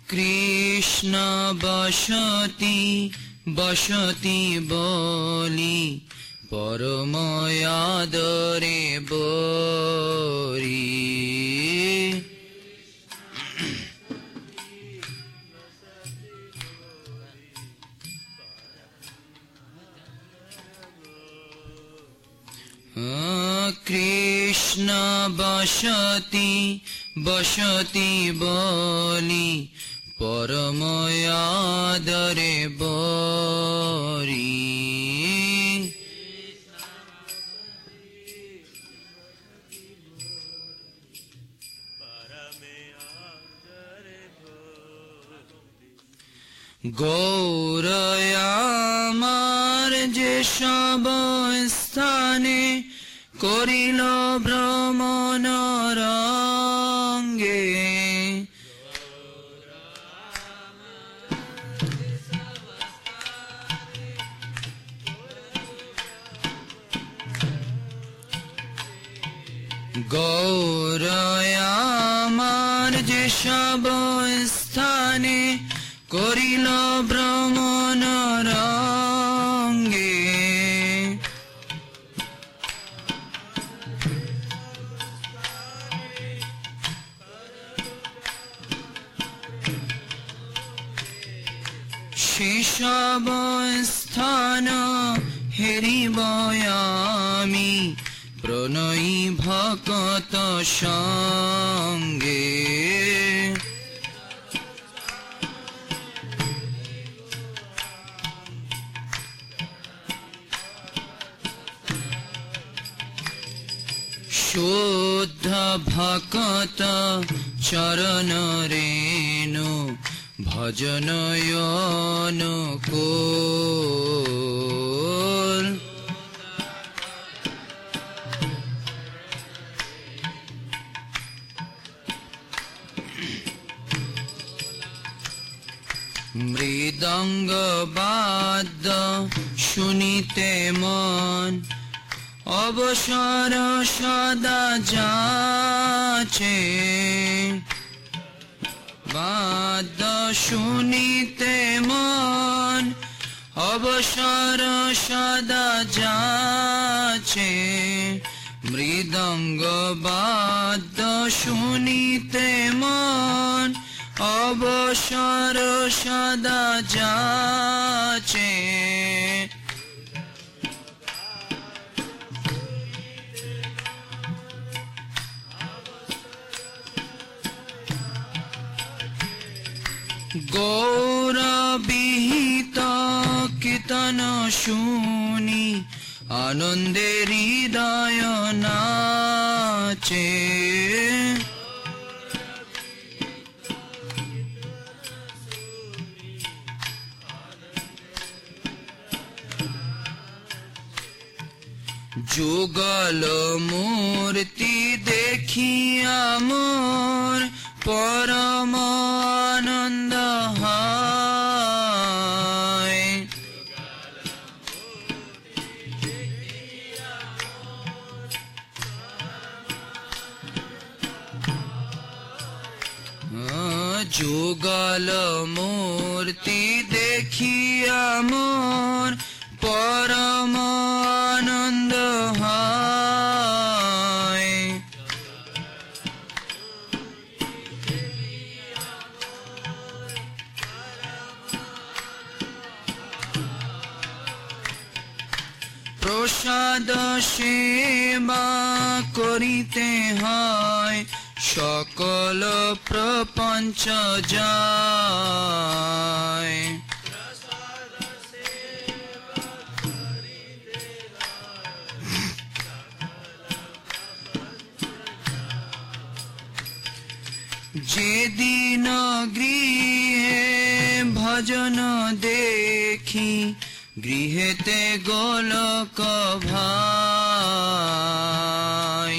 কৃষ্ণ বসতি বসতি বলি পরম আদরে বরি। কৃষ্ণ বসতি বসতি বলি পরম আদরে বরি। গৌর আমার যে সব স্থানে করিল ভ্রমণ রঙ্গে, গৌর আমার যে সব স্থানে করিল ভ্রমণ রঙ্গে, সেসব স্থান হেরিব আমি প্রণয়ী ভকত সঙ্গে। শুদ্ধ ভকত চরণ রেণু ভজন অনুকূল, মৃদঙ্গ বাদ্য শুনিতে মন অবসর সদা যাচে, বাদ্য শুনিতে মন অবসর সদা যাচে, মৃদঙ্গ বাদ্য শুনিতে মন অবসর সদা যাচে। গৌর বিহিত কীর্তন শুনি আনন্দে হৃদয় নাচে, যুগল মূর্তি দেখিয়া মোর পরম আনন্দ হয়, যুগল মূর্তি দেখিয়া মোর পরম আনন্দ হয়, প্রসাদ সেবা করিতে হয় সকল প্রপঞ্চ যায়, যেদিন গৃহে ভজন দেখি গৃহেতে গোলক ভাই,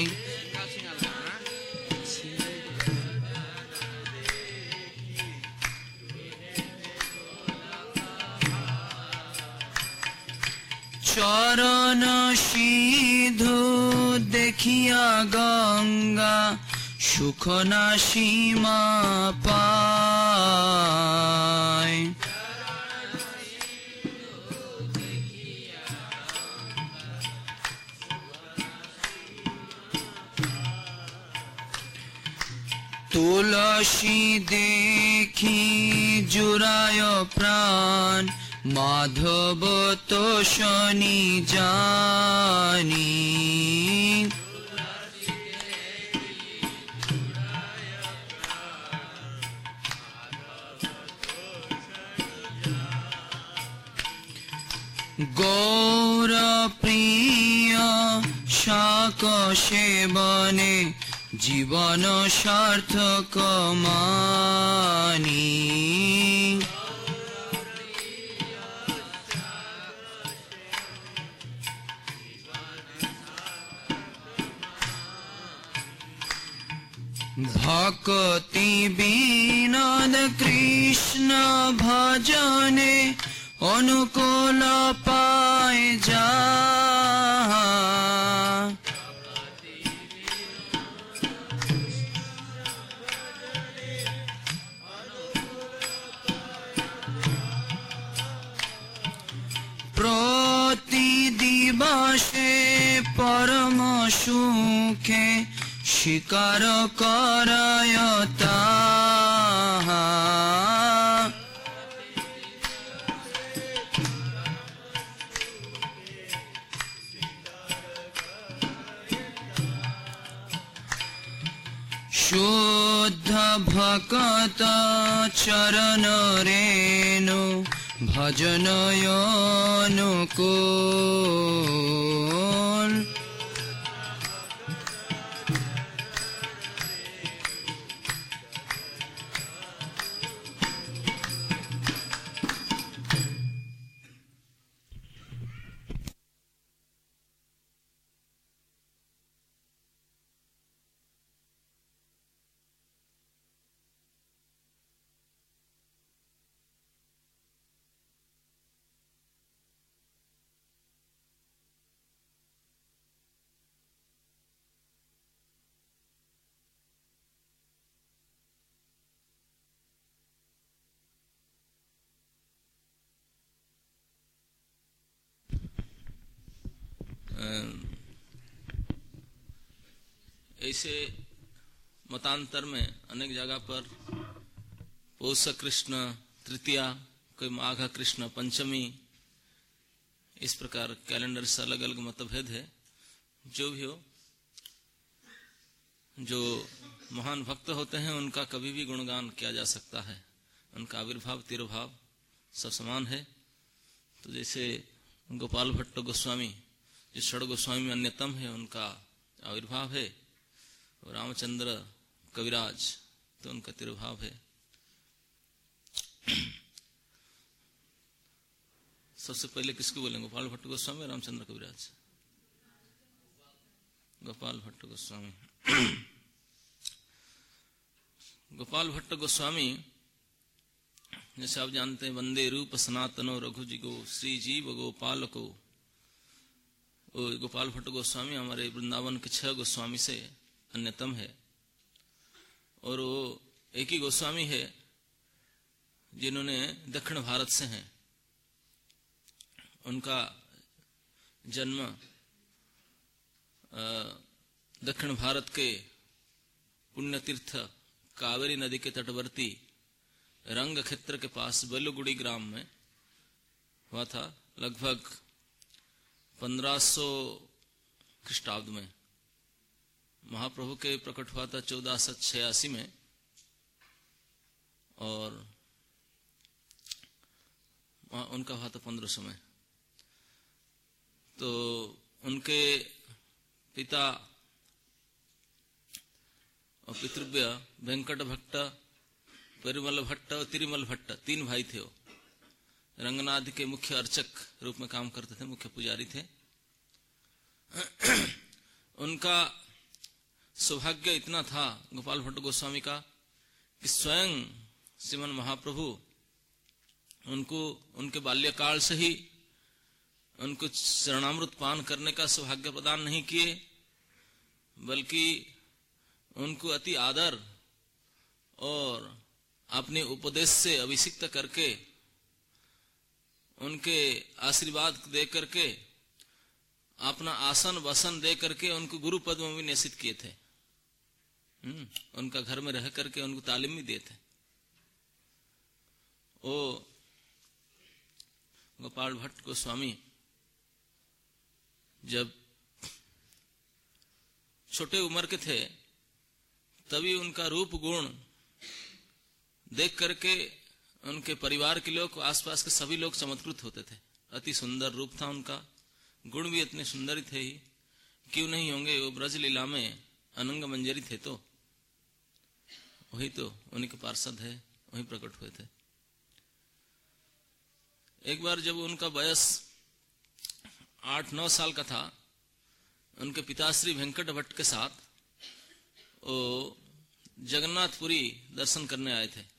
চরণ সিধু দেখিয়া গঙ্গা সুখ না সীমা পায়। তুলসী দেখি জুড়ায় প্রাণ, মাধব তোষণী জানি। গৌর প্রিয় শাক সেবনে জীবন সার্থক মানি। ভক্তি বিনোদ কৃষ্ণ ভজনে অনুকূল পায় যা। প্রতি দিবসে পরম সুখে স্বীকার করায় তাহা। শুদ্ধ ভকত চরণ রেণু ভজন অনুকূল। ऐसे मतांतर में अनेक जगह पर पौष कृष्ण तृतीया, कोई माघ कृष्ण पंचमी, इस प्रकार कैलेंडर से अलग अलग मतभेद है। जो भी हो, जो महान भक्त होते हैं उनका कभी भी गुणगान किया जा सकता है। उनका आविर्भाव तिरुभाव सब समान है। तो जैसे गोपाल भट्ट गोस्वामी जो षड गोस्वामी में अन्यतम है, उनका आविर्भाव है, और रामचंद्र कविराज तो उनका तिरुभाव है। सबसे पहले किसको बोलेंगे, गोपाल भट्ट गोस्वामी, रामचंद्र कविराज? गोपाल भट्ट गोस्वामी। गोपाल भट्ट गोस्वामी जैसे आप जानते हैं, वंदे रूप सनातनो रघुजी गो श्री जीव गोपाल को। गोपाल भट्ट गोस्वामी हमारे वृंदावन के 6 गोस्वामी से अन्यतम है, और वो एक ही गोस्वामी है जिन्होंने दक्षिण भारत से हैं। उनका जन्म दक्षिण भारत के पुण्यतीर्थ कावेरी नदी के तटवर्ती रंग क्षेत्र के पास बेलुगुड़ी ग्राम में हुआ था, लगभग 1500 ख्रीष्टाब्द में। महाप्रभु के प्रकट हुआ था 1486 में, और उनका हुआ था 1500 में। तो उनके पिता और पितृव्य वेंकट भट्ट, परिमल भट्ट और तिरुमल भट्ट 3 भाई थे। वो रंगनाथ के मुख्य अर्चक रूप में काम करते थे, मुख्य पुजारी थे। उनका सौभाग्य इतना था गोपाल भट्ट गोस्वामी का कि स्वयं श्रीमन महाप्रभु उनको उनके बाल्यकाल से ही उनको चरणामृत पान करने का सौभाग्य प्रदान नहीं किए, बल्कि उनको अति आदर और अपने उपदेश से अभिषिक्त करके उनके आशीर्वाद दे करके अपना आसन वसन दे करके उनको गुरु पद में भी निश्चित किए थे। उनका घर में रह करके उनको तालीम भी दिए थे। वो गोपाल भट्ट गोस्वामी जब छोटे उम्र के थे तभी उनका रूप गुण देख करके उनके परिवार के लोग, आसपास के सभी लोग चमत्कृत होते थे। अति सुंदर रूप था उनका, गुण भी इतने सुंदर ही थे ही, क्यों नहीं होंगे, वो ब्रज लीला में अनंग मंजरी थे तो वही तो उन्हीं के पार्षद है, वही प्रकट हुए थे। एक बार जब उनका वयस 8-9 साल का था, उनके पिता श्री वेंकट भट्ट के साथ वो जगन्नाथपुरी दर्शन करने आए थे।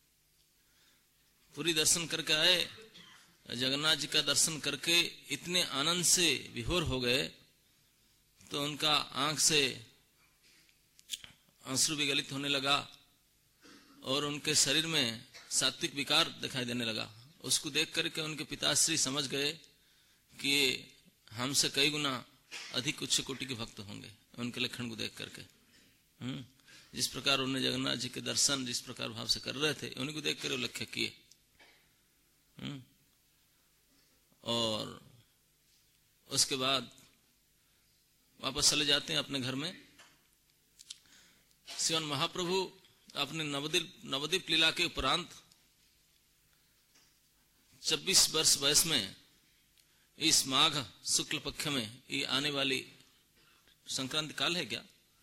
पूरी दर्शन करके आए, जगन्नाथ जी का दर्शन करके इतने आनंद से विभोर हो गए तो उनका आंख से आंसू विगलित होने लगा और उनके शरीर में सात्विक विकार दिखाई देने लगा। उसको देख करके उनके पिताश्री समझ गए कि हमसे कई गुना अधिक उच्च कोटि के भक्त होंगे, उनके लक्षण को देख करके। जिस प्रकार उन्होंने जगन्नाथ जी के दर्शन जिस प्रकार भाव से कर रहे थे, उन्हीं को देख कर उल्लेख किए। और उसके बाद वापस चले जाते हैं अपने घर में। श्रीमान महाप्रभु अपने नवद्वीप लीला के उपरांत 26 वर्ष वयस में इस माघ शुक्ल पक्ष में ये आने वाली संक्रांति काल है क्या?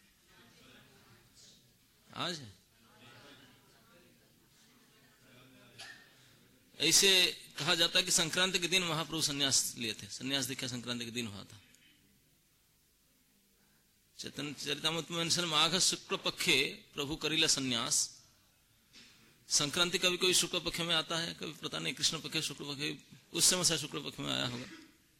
आज है। ऐसे कहा जाता है कि संक्रांति के दिन महाप्रभु संन्यास लिए थे। संन्यास दीक्षा संक्रांति के दिन हुआ था। चैतन्य चरितामृत में माघ शुक्ल पक्षे प्रभु करीला संन्यास। संक्रांति कभी कोई शुक्ल पक्ष में आता है, कभी पता नहीं कृष्ण पक्ष शुक्ल पक्ष, उस समय से शुक्ल पक्ष में आया होगा।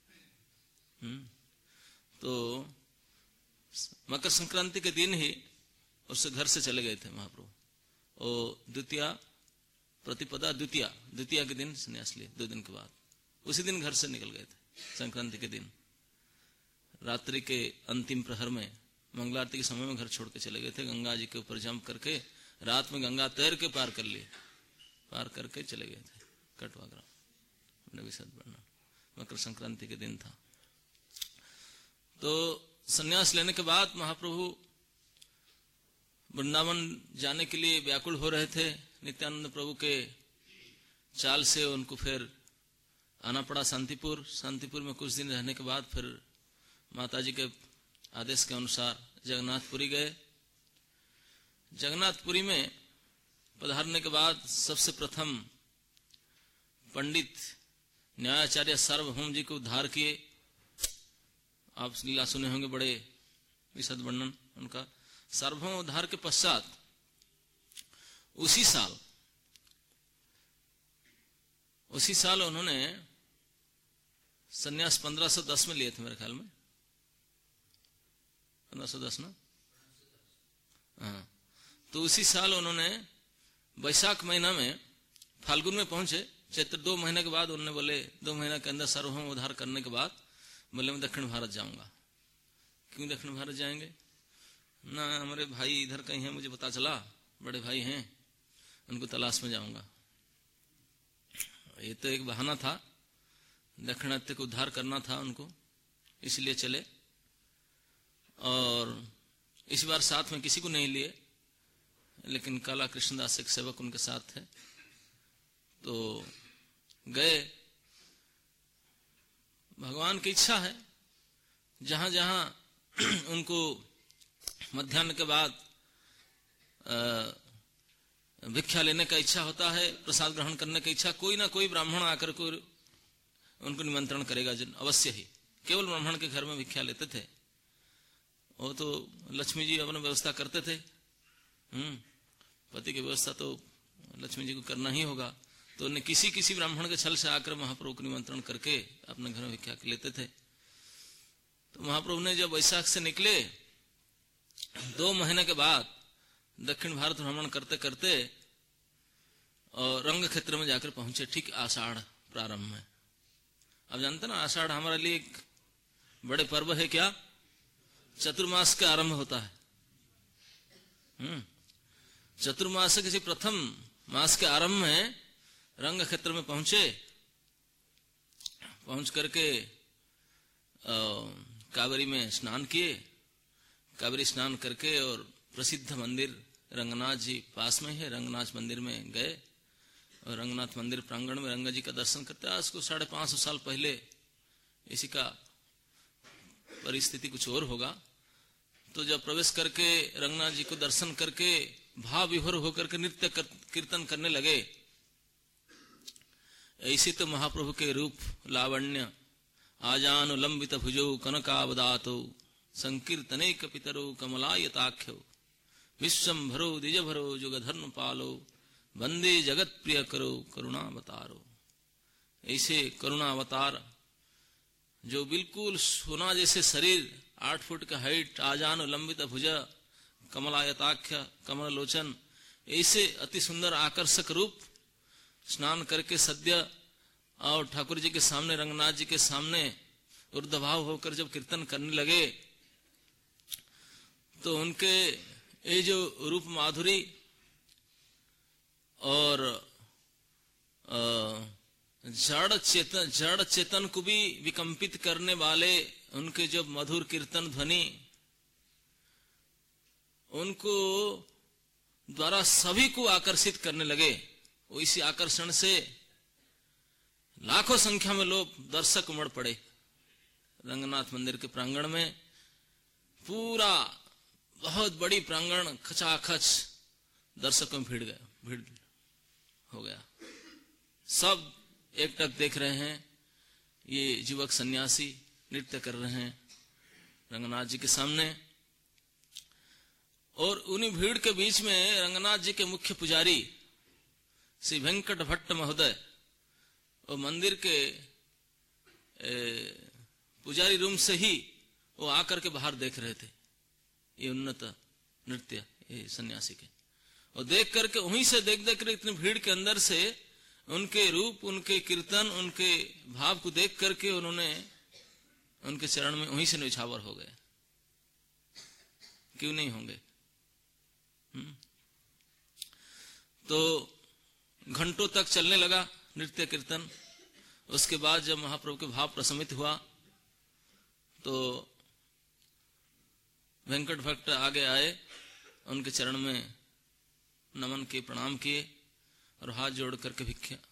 तो मकर संक्रांति के दिन ही उससे घर से चले गए थे महाप्रभु। और द्वितीया प्रतिपदा द्वितीया के दिन संन्यास लिए। 2 दिन के बाद उसी दिन घर से निकल गए थे। संक्रांति के दिन रात्रि के अंतिम प्रहर में मंगलारती के समय में घर छोड़ के चले गए थे। गंगा जी के ऊपर जंप करके रात में गंगा तैर के पार कर लिए, पार करके चले गए थे कटवा ग्राम। मकर संक्रांति के दिन था। तो संन्यास लेने के बाद महाप्रभु वृंदावन जाने के लिए व्याकुल हो रहे थे। नित्यानंद प्रभु के चाल से उनको फिर आना पड़ा शांतिपुर। शांतिपुर में कुछ दिन रहने के बाद फिर माताजी के आदेश के अनुसार जगन्नाथपुरी गए। जगन्नाथपुरी में पधारने के बाद सबसे प्रथम पंडित न्यायाचार्य सार्वभौम जी को उद्धार किए। आप लीला सुने होंगे, बड़े विशद वर्णन उनका। सार्वभौम उद्धार के पश्चात उसी साल उन्होंने संन्यास 1510 में लिए थे मेरे ख्याल में। 1510 ना? हाँ। तो उसी साल उन्होंने वैशाख महीना में फाल्गुन में पहुंचे। चैत्र 2 महीने के बाद उन्होंने बोले 2 महीने के अंदर सार्वभौम उद्धार करने के बाद बोले मैं दक्षिण भारत जाऊंगा। क्यों दक्षिण भारत जाएंगे? ना हमारे भाई इधर कहीं हैं, मुझे पता चला, बड़े भाई हैं, उनको तलाश में जाऊंगा। ये तो एक बहाना था, दक्षिणात्य को उद्धार करना था उनको, इसलिए चले। और इस बार साथ में किसी को नहीं लिए, लेकिन काला कृष्णदास एक सेवक उनके साथ थे। तो गए। भगवान की इच्छा है, जहां जहां उनको मध्याह्न के बाद भिक्षा लेने का इच्छा होता है, प्रसाद ग्रहण करने की इच्छा, कोई ना कोई ब्राह्मण आकर को उनको निमंत्रण करेगा अवश्य ही। केवल ब्राह्मण के घर में भिक्षा लेते थे। वो तो लक्ष्मी जी अपनी व्यवस्था करते थे। पति की व्यवस्था तो लक्ष्मी जी को करना ही होगा। तो उन्हें किसी ब्राह्मण के छल से आकर महाप्रभु को निमंत्रण करके अपने घर में भिक्षा लेते थे। तो महाप्रभु ने जब वैशाख से निकले 2 महीने के बाद दक्षिण भारत भ्रमण करते करते और रंग क्षेत्र में जाकर पहुंचे, ठीक आषाढ़ प्रारंभ में। अब जानते ना, आषाढ़ हमारे लिए एक बड़े पर्व है। क्या? चतुर्मास का आरंभ होता है। चतुर्मास किसी प्रथम मास के आरंभ में रंग क्षेत्र में पहुंचे। पहुंच करके कावेरी में स्नान किए। कावेरी स्नान करके और प्रसिद्ध मंदिर रंगनाथ जी पास में है, रंगनाथ मंदिर में गए और रंगनाथ मंदिर प्रांगण में रंगा जी का दर्शन करते। आज को 550 साल पहले इसी का परिस्थिति कुछ और होगा। तो जब प्रवेश करके रंगनाथ जी को दर्शन करके भाव विभोर होकर के नृत्य कीर्तन करने लगे। ऐसे तो महाप्रभु के रूप लावण्य आजानुलंबित भुजौ कनकावदातो संकीर्तने कपितरो कमलायताख्यो विश्वंभरो द्विजभरो जुगधर्म पालो वंदे जगत प्रिय करो करुणावतारो। ऐसे करुणावतार जो बिल्कुल सोना जैसे शरीर, 8 फुट का हाइट, आजानुलंबित भुजा, कमलायताख्य, कमलोचन, ऐसे अति सुंदर आकर्षक रूप स्नान करके सद्य और ठाकुर जी के सामने, रंगनाथ जी के सामने ऊर्ध्वभाव होकर जब कीर्तन करने लगे तो उनके ये जो रूप माधुरी और जड़ चेतन को भी विकंपित करने वाले उनके जो मधुर कीर्तन ध्वनि, उनको द्वारा सभी को आकर्षित करने लगे। इसी आकर्षण से लाखों संख्या में लोग दर्शक उमड़ पड़े। रंगनाथ मंदिर के प्रांगण में पूरा बहुत बड़ी प्रांगण खचाखच दर्शकों में भीड़ हो गया। सब एकटक देख रहे हैं। ये युवक सन्यासी नृत्य कर रहे हैं रंगनाथ जी के सामने। और उन्हीं भीड़ के बीच में रंगनाथ जी के मुख्य पुजारी श्री वेंकट भट्ट महोदय और मंदिर के पुजारी रूम से ही वो आकर के बाहर देख रहे थे ये उन्नत नृत्य ये सन्यासी के। और देख करके वहीं से देख कर इतनी भीड़ के अंदर से उनके रूप, उनके कीर्तन, उनके भाव को देख करके उन्होंने उनके चरण में वहीं से निछावर हो गए। क्यों नहीं होंगे? तो घंटों तक चलने लगा नृत्य कीर्तन। उसके बाद जब महाप्रभु के भाव प्रशमित हुआ तो वेंकट भट्ट आगे आए, उनके चरण में नमन किए, प्रणाम किए और हाथ जोड़ करके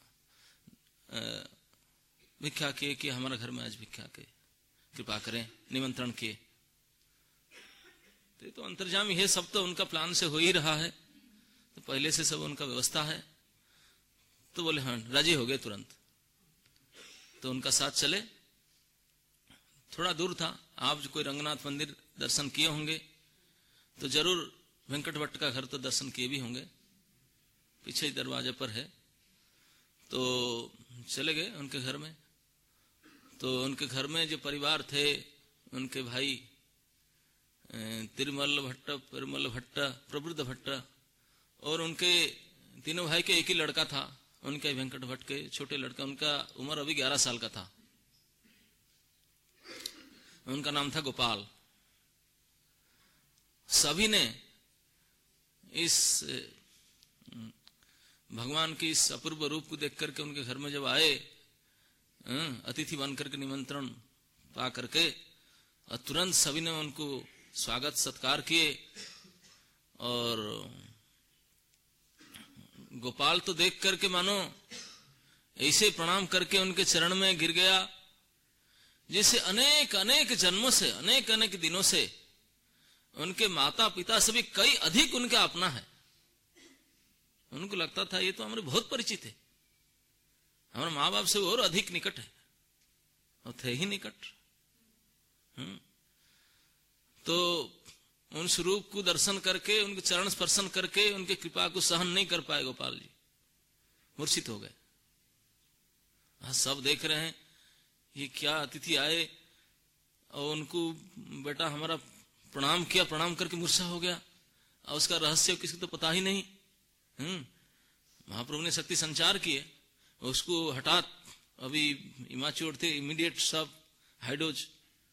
भिक्षा किए कि हमारे घर में आज भिक्षा के कृपा करें, निमंत्रण किए। तो अंतर्जामी है, सब तो उनका प्लान से हो ही रहा है, तो पहले से सब उनका व्यवस्था है। तो बोले हाँ, राजी हो गए तुरंत। तो उनका साथ चले। थोड़ा दूर था। आप जो कोई रंगनाथ मंदिर दर्शन किए होंगे तो जरूर वेंकट भट्ट का घर तो दर्शन किए भी होंगे, पीछे ही दरवाजे पर है। तो चले गए उनके घर में। तो उनके घर में जो परिवार थे, उनके भाई तिरुमल भट्ट, परिमल भट्ट, प्रबुद्ध भट्ट और उनके तीनों भाई के एक ही लड़का था, उनके वेंकट भट्ट के छोटे लड़का, उनका उम्र अभी 11 साल का था। उनका नाम था गोपाल। सभी ने इस भगवान की इस अपूर्व रूप को देख करके उनके घर में जब आए, अतिथि बन करके निमंत्रण पा करके, और तुरंत सभी ने उनको स्वागत सत्कार किए। और गोपाल तो देख करके मानो ऐसे प्रणाम करके उनके चरण में गिर गया जैसे अनेक अनेक जन्मों से, अनेक अनेक दिनों से उनके माता पिता से भी कई अधिक उनका अपना है। उनको लगता था ये तो हमारे बहुत परिचित है, हमारे माँ बाप से और अधिक निकट है, और थे ही निकट। तो उन स्वरूप को दर्शन करके, उनके चरण स्पर्शन करके उनके कृपा को सहन नहीं कर पाए गोपाल जी, मूर्छित हो गए। सब देख रहे हैं ये क्या अतिथि आए, और उनको बेटा हमारा प्रणाम किया, प्रणाम करके मूर्छा हो गया, और उसका रहस्य किसी को तो पता ही नहीं। महाप्रभु ने शक्ति संचार किए, उसको हठात, अभी इमाच्योर थे, इमीडिएट सब हाइडोज।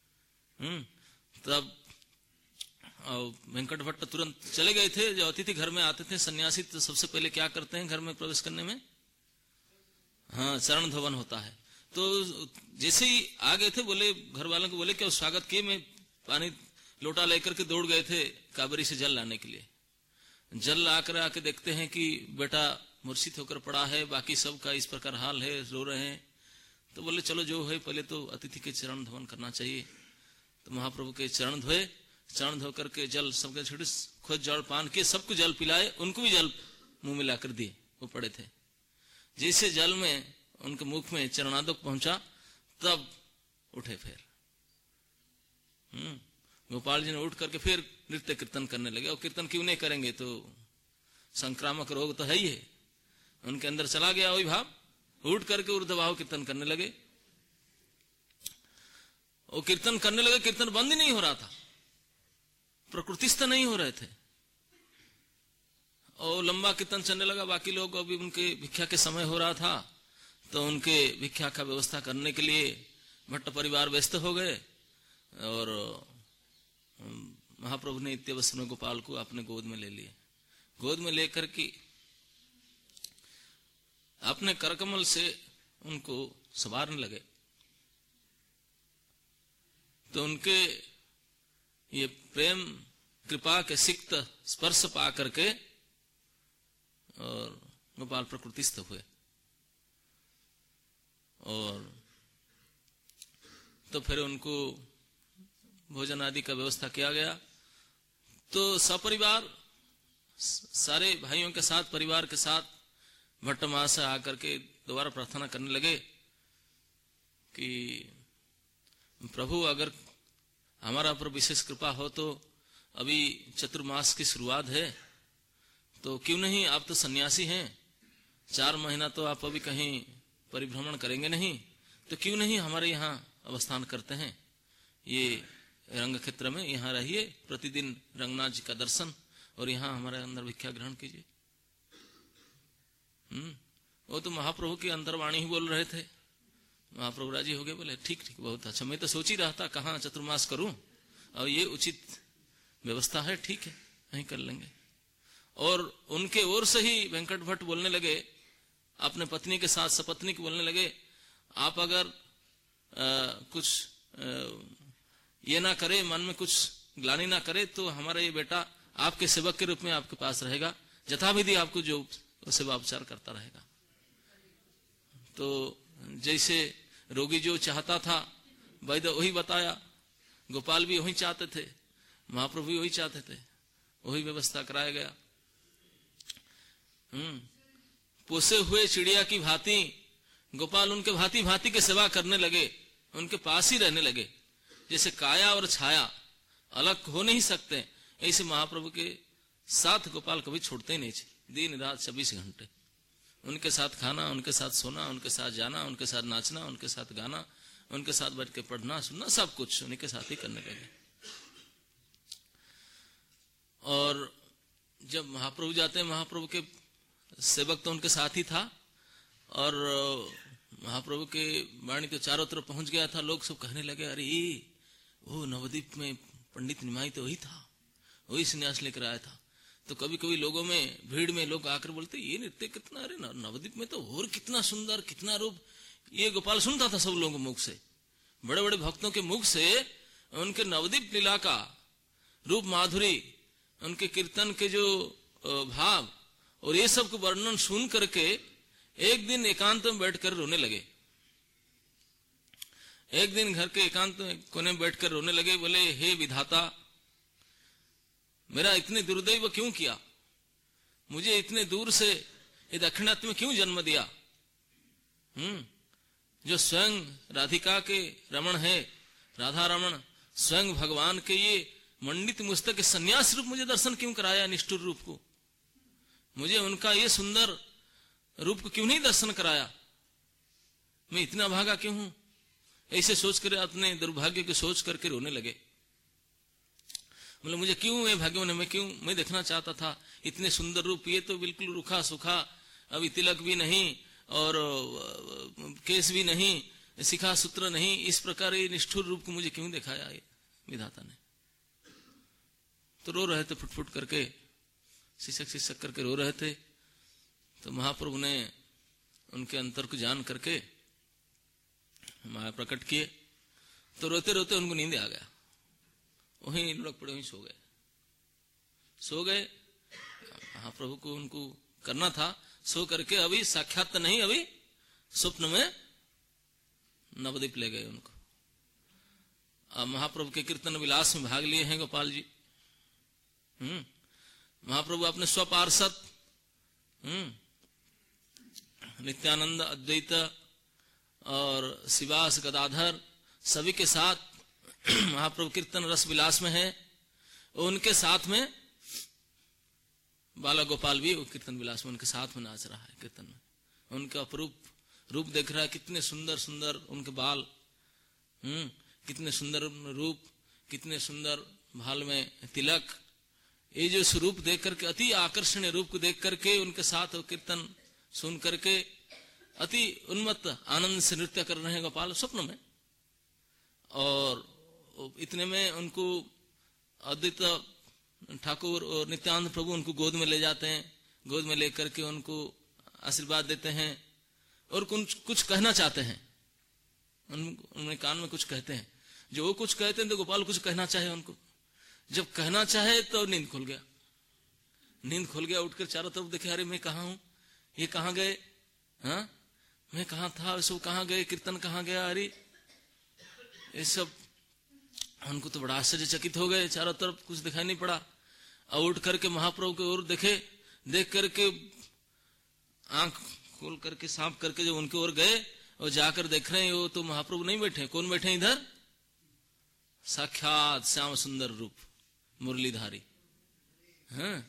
तब वेंकट भट्ट तुरंत चले गए थे। जो अतिथि घर में आते थे सन्यासी, तो सबसे पहले क्या करते हैं घर में प्रवेश करने में? हाँ, चरण धवन होता है। तो जैसे ही आ गए थे, बोले घर वालों को, बोले क्या स्वागत किए, मैं पानी लोटा लेकर के दौड़ गए थे काबरी से जल लाने के लिए। जल लाकर आके देखते हैं कि बेटा मूर्छित होकर पड़ा है, बाकी सब का इस प्रकार हाल है, रो रहे हैं। तो बोले चलो जो है, पहले तो अतिथि के चरण धवन करना चाहिए। तो महाप्रभु के चरण धोए, चरण धो करके जल सबके छोटे खुद जल पान किए, सबको जल पिलाए, उनको भी जल मुंह में लाकर दिए, वो पड़े थे। जैसे जल में उनके मुख में चरणादोक पहुंचा, तब उठे फिर। गोपाल जी ने उठ करके फिर नृत्य कीर्तन करने लगे। और कीर्तन क्यों नहीं करेंगे, तो संक्रामक रोग तो है ही है, उनके अंदर चला गया वही भाव। उठ करके ऊर्ध्वभाव कीर्तन करने लगे। वो कीर्तन करने लगे, कीर्तन बंद ही नहीं हो रहा था, प्रकृतिस्थ नहीं हो रहे थे, और लंबा कीर्तन चलने लगा। बाकी लोग, अभी उनके भिक्षा के समय हो रहा था, तो उनके भिक्षा का व्यवस्था करने के लिए भट्ट परिवार व्यस्त हो गए। और महाप्रभु ने इत्यवसर में गोपाल को अपने गोद में ले लिए। गोद में लेकर के अपने करकमल से उनको संवारने लगे। तो उनके ये प्रेम कृपा के सिक्त स्पर्श पा करके और गोपाल प्रकृतिस्थ हुए। और तो फिर उनको भोजन आदि का व्यवस्था किया गया। तो सपरिवार सारे भाइयों के साथ, परिवार के साथ भट्ट मां से आकर के दोबारा प्रार्थना करने लगे कि प्रभु, अगर हमारा पर विशेष कृपा हो तो अभी चतुर्मास की शुरुआत है, तो क्यों नहीं, आप तो सन्यासी हैं, 4 महीना तो आप अभी कहीं परिभ्रमण करेंगे नहीं, तो क्यों नहीं हमारे यहाँ अवस्थान करते हैं, ये रंग क्षेत्र में, यहाँ रहिए, प्रतिदिन रंगनाथ जी का दर्शन, और यहाँ हमारे अंदर भिक्षा ग्रहण कीजिए। वो तो महाप्रभु की अंतर्वाणी ही बोल रहे थे। महाप्रभु राजी हो गए, बोले ठीक ठीक, बहुत अच्छा, मैं तो सोच ही रहा था कहाँ चतुर्मास करूं, और ये उचित व्यवस्था है, ठीक है, नहीं कर लेंगे। और उनके ओर से ही वेंकट भट्ट बोलने लगे, अपने पत्नी के साथ सपत्नी को बोलने लगे, आप अगर कुछ ये ना करे, मन में कुछ ग्लानि ना करे, तो हमारा ये बेटा आपके सेवक के रूप में आपके पास रहेगा, यथाविधि आपको जो सेवा उपचार करता रहेगा। तो जैसे रोगी जो चाहता था, वैद्य वही बताया, गोपाल भी वही चाहते थे, महाप्रभु भी वही चाहते थे, वही व्यवस्था कराया गया। पोसे हुए चिड़िया की भांति गोपाल उनके भांति भांति के सेवा करने लगे, उनके पास ही रहने लगे। जैसे काया और छाया अलग हो नहीं सकते, ऐसे महाप्रभु के साथ गोपाल कभी छोड़ते ही नहीं थे, दिन रात 24 घंटे उनके साथ खाना, उनके साथ सोना, उनके साथ जाना, उनके साथ नाचना, उनके साथ गाना, उनके साथ बैठ के पढ़ना सुनना, सब कुछ उनके साथ ही करने लगे। और जब महाप्रभु जाते हैं, महाप्रभु के सेवक तो उनके साथ ही था, और महाप्रभु के वाणी तो चारों तरफ पहुंच गया था। लोग सब कहने लगे, अरे वो नवद्वीप में पंडित निमाई तो वही था, वही संन्यास लेकर आया था। तो कभी कभी लोगों में, भीड़ में लोग आकर बोलते, ये नृत्य कितना, अरे नवद्वीप में तो और कितना सुंदर, कितना रूप। ये गोपाल सुनता था सब लोगों के मुख से, बड़े बड़े भक्तों के मुख से, उनके नवद्वीप लीला का रूप माधुरी, उनके कीर्तन के जो भाव और ये सब को वर्णन सुन करके एक दिन एकांत में बैठकर रोने लगे। एक दिन घर के एकांत कोने में बैठकर रोने लगे, बोले, हे विधाता, मेरा इतने दुर्दैव क्यों किया, मुझे इतने दूर से ये दक्षिणात्य में क्यों जन्म दिया। जो स्वयं राधिका के रमण है, राधा रमण, स्वयं भगवान के ये मंडित मुस्तक के सन्यास रूप मुझे दर्शन क्यों कराया, निष्ठुर रूप को, मुझे उनका ये सुंदर रूप को क्यों नहीं दर्शन कराया, मैं इतना भागा क्यों हूं। ऐसे सोच कर, अपने दुर्भाग्य की सोच करके रोने लगे। बोले मुझे क्यों ये भाग्यवान, मैं देखना चाहता था इतने सुंदर रूप, ये तो बिल्कुल रूखा सूखा, अभी तिलक भी नहीं और केस भी नहीं, शिखा सूत्र नहीं, इस प्रकार ये निष्ठुर रूप को मुझे क्यों दिखाया ये विधाता ने। तो रो रहे थे फुट करके, सिसक करके रो रहे थे। तो महाप्रभु ने उनके अंतर को जान करके माया प्रकट किए। तो रोते रोते उनको नींद आ गया, वहीं लुढ़क पड़े, वहीं सो गए। महाप्रभु को उनको करना था, सो करके अभी साक्षात नहीं, अभी स्वप्न में नवद्वीप ले गए उनको। अब महाप्रभु के कीर्तन विलास में भाग लिए हैं गोपाल जी। महाप्रभु अपने स्वपार्षद नित्यानंद, अद्वैत और शिवास गदाधर सभी के साथ महाप्रभु कीर्तन रस विलास में है। उनके साथ में बाला गोपाल भी कीर्तन विलास में उनके साथ में नाच रहा है कीर्तन में। उनका अपरूप रूप देख रहा है, कितने सुंदर सुंदर उनके बाल, कितने सुंदर रूप, कितने सुंदर भाल में तिलक। ये जो स्वरूप देख करके, अति आकर्षणीय रूप को देख करके उनके साथ कीर्तन सुन करके अति उन्मत्त आनंद से नृत्य कर रहे हैं गोपाल स्वप्न में। और इतने में उनको अद्वैत ठाकुर और नित्यानंद प्रभु उनको गोद में ले जाते हैं। गोद में लेकर के उनको आशीर्वाद देते हैं और कुछ कहना चाहते हैं। उन्होंने कान में कुछ कहते हैं। जो वो कुछ कहते हैं तो गोपाल कुछ कहना चाहे उनको। जब कहना चाहे तो नींद खुल गया। उठकर चारों तरफ देखे, अरे मैं कहाँ हूँ, ये कहाँ गए, हाँ मैं कहाँ था, सब कहाँ गए, कीर्तन कहाँ गया, अरे ये सब। उनको तो बड़ा आश्चर्यचकित हो गए, चारों तरफ कुछ दिखाई नहीं पड़ा। और उठ करके महाप्रभु की ओर देखे, देख करके आंख खोल करके सांप करके जब उनकी ओर गए और जाकर देख रहे हैं, वो तो महाप्रभु नहीं बैठे। कौन बैठे इधर? साक्षात श्याम सुंदर रूप मुरलीधारी। हाँ,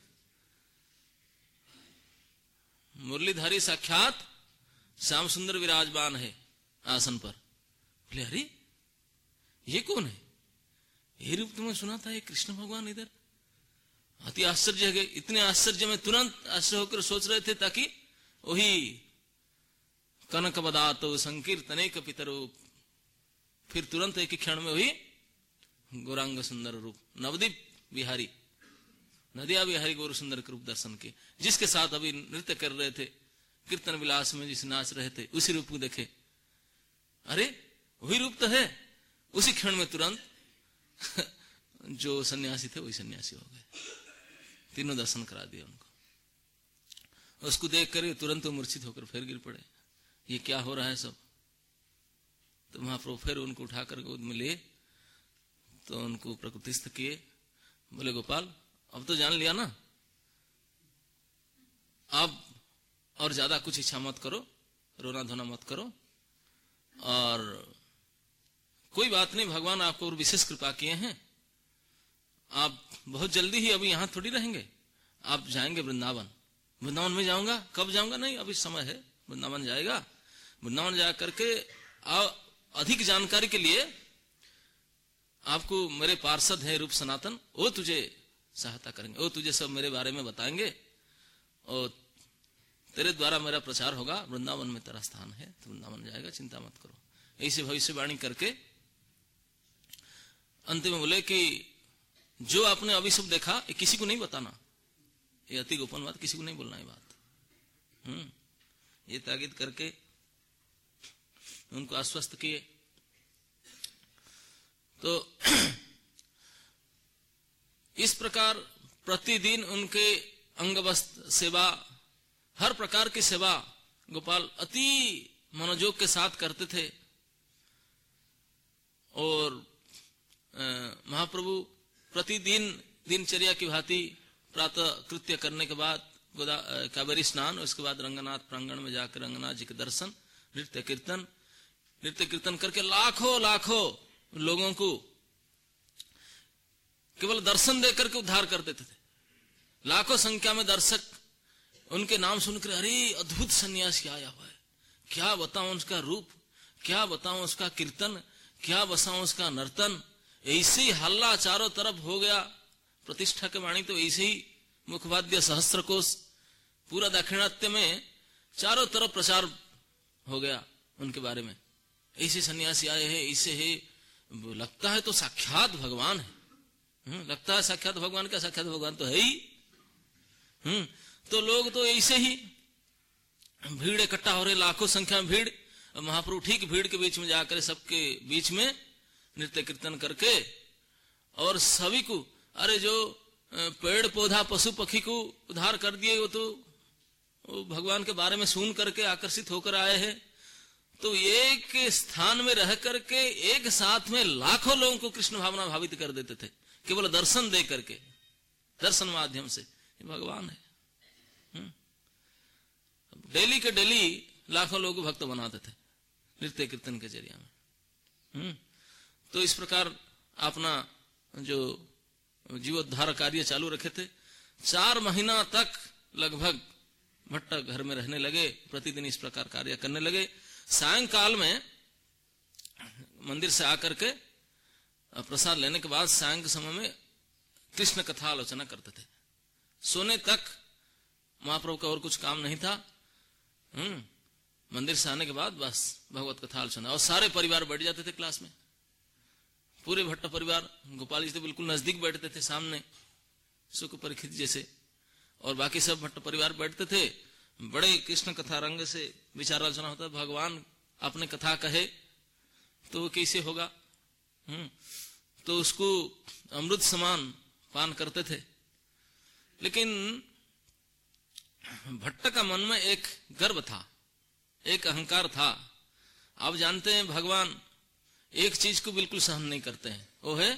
मुरलीधारी साक्षात श्याम सुंदर विराजमान है आसन पर। बोले अरे ये कौन है? ये रूप तुम्हें सुना था, ये कृष्ण भगवान इधर। अति आश्चर्य है। इतने आश्चर्य में तुरंत आश्चर्य होकर सोच रहे थे, ताकि वही कनक बदातो संकीर्तने पितरो, फिर तुरंत एक क्षण में वही गौरांग सुंदर रूप नवदीप बिहारी, नदिया बिहारी गौर सुंदर के रूप दर्शन के, जिसके साथ अभी नृत्य कर रहे थे कीर्तन विलास में, जिस नाच रहे थे, उसी रूप को देखे। अरे वही रूप तो है। उसी क्षण में तुरंत जो सन्यासी थे वही सन्यासी हो गए। तीनों दर्शन करा दिया उनको। उसको देख कर तुरंत मूर्छित होकर फिर गिर पड़े। ये क्या हो रहा है सब? तो महाप्रभु फिर उनको उठाकर गोद में ले, तो उनको प्रकृतिस्थ किए। बोले गोपाल अब तो जान लिया ना, अब और ज्यादा कुछ इच्छा मत करो, रोना धोना मत करो, और कोई बात नहीं, भगवान आपको और विशेष कृपा किए हैं। आप बहुत जल्दी ही अभी यहां थोड़ी रहेंगे, आप जाएंगे वृंदावन। वृंदावन में जाऊंगा, कब जाऊंगा? नहीं, अभी समय है, वृंदावन जाएगा। वृंदावन जा करके अधिक जानकारी के लिए आपको मेरे पार्षद है रूप सनातन, वो तुझे सहायता करेंगे, वो तुझे सब मेरे बारे में बताएंगे, और तेरे द्वारा मेरा प्रचार होगा। वृंदावन में तेरा स्थान है, तो वृंदावन जाएगा, चिंता मत करो। ऐसे भविष्यवाणी करके अंत में बोले कि जो आपने अभी सब देखा, ये किसी को नहीं बताना, ये अति गोपन बात, किसी को नहीं बोलना है बात। ये ताकीद करके उनको आश्वस्त किए। तो इस प्रकार प्रतिदिन उनके अंगवस्त्र सेवा, हर प्रकार की सेवा गोपाल अति मनोयोग के साथ करते थे। और महाप्रभु प्रतिदिन दिनचर्या की भांति प्रातः कृत्य करने के बाद कावेरी स्नान, उसके बाद रंगनाथ प्रांगण में जाकर रंगनाथ जी के दर्शन, नृत्य कीर्तन करके लाखों लोगों को केवल दर्शन देकर के उद्धार कर देते थे। लाखों संख्या में दर्शक उनके नाम सुनकर, अरे अद्भुत सन्यासी आया हुआ है, क्या बताऊं उसका रूप, क्या बताऊं उसका कीर्तन, क्या बताऊं उसका नर्तन। ऐसे ही हल्ला चारों तरफ हो गया, प्रतिष्ठा के वाणी तो ऐसे ही मुखवाद्य सहस्त्रकोश पूरा दाक्षिणात्य में चारों तरफ प्रचार हो गया उनके बारे में। ऐसे सन्यासी आए हैं, ऐसे है, लगता है तो साक्षात भगवान है। लगता है साक्षात भगवान, क्या साक्षात भगवान तो है ही। तो लोग तो ऐसे ही भीड़ इकट्ठा हो रहे, लाखों संख्या में भीड़। महाप्रभु ठीक भीड़ के बीच में जाकर सबके बीच में नृत्य कीर्तन करके और सभी को, अरे जो पेड़ पौधा पशु पक्षी को उद्धार कर दिए, वो तो वो भगवान के बारे में सुन करके आकर्षित होकर आए हैं। तो एक स्थान में रह करके एक साथ में लाखों लोगों को कृष्ण भावना भावित कर देते थे, केवल दर्शन दे करके, दर्शन माध्यम से। ये भगवान है। डेली के डेली लाखों लोगों को भक्त बनाते थे नृत्य कीर्तन के जरिया में। तो इस प्रकार अपना जो जीवोद्धार कार्य चालू रखे थे। 4 महीना तक लगभग भट्ट घर में रहने लगे, प्रतिदिन इस प्रकार कार्य करने लगे। सायंकाल में मंदिर से आकर के प्रसाद लेने के बाद सायं के समय में कृष्ण कथा आलोचना करते थे। सोने तक महाप्रभु का और कुछ काम नहीं था। मंदिर से आने के बाद बस भगवत कथा आलोचना, और सारे परिवार बैठ जाते थे क्लास में। पूरे भट्ट परिवार, गोपाल जी तो बिल्कुल नजदीक बैठते थे, सामने सुख परीक्षित जैसे, और बाकी सब भट्ट परिवार बैठते थे। बड़े कृष्ण कथा रंग से विचार आलोचना होता। भगवान अपने कथा कहे तो वो कैसे होगा। तो उसको अमृत समान पान करते थे। लेकिन भट्ट का मन में एक गर्व था, एक अहंकार था। आप जानते हैं भगवान एक चीज को बिल्कुल सहन नहीं करते हैं, वो है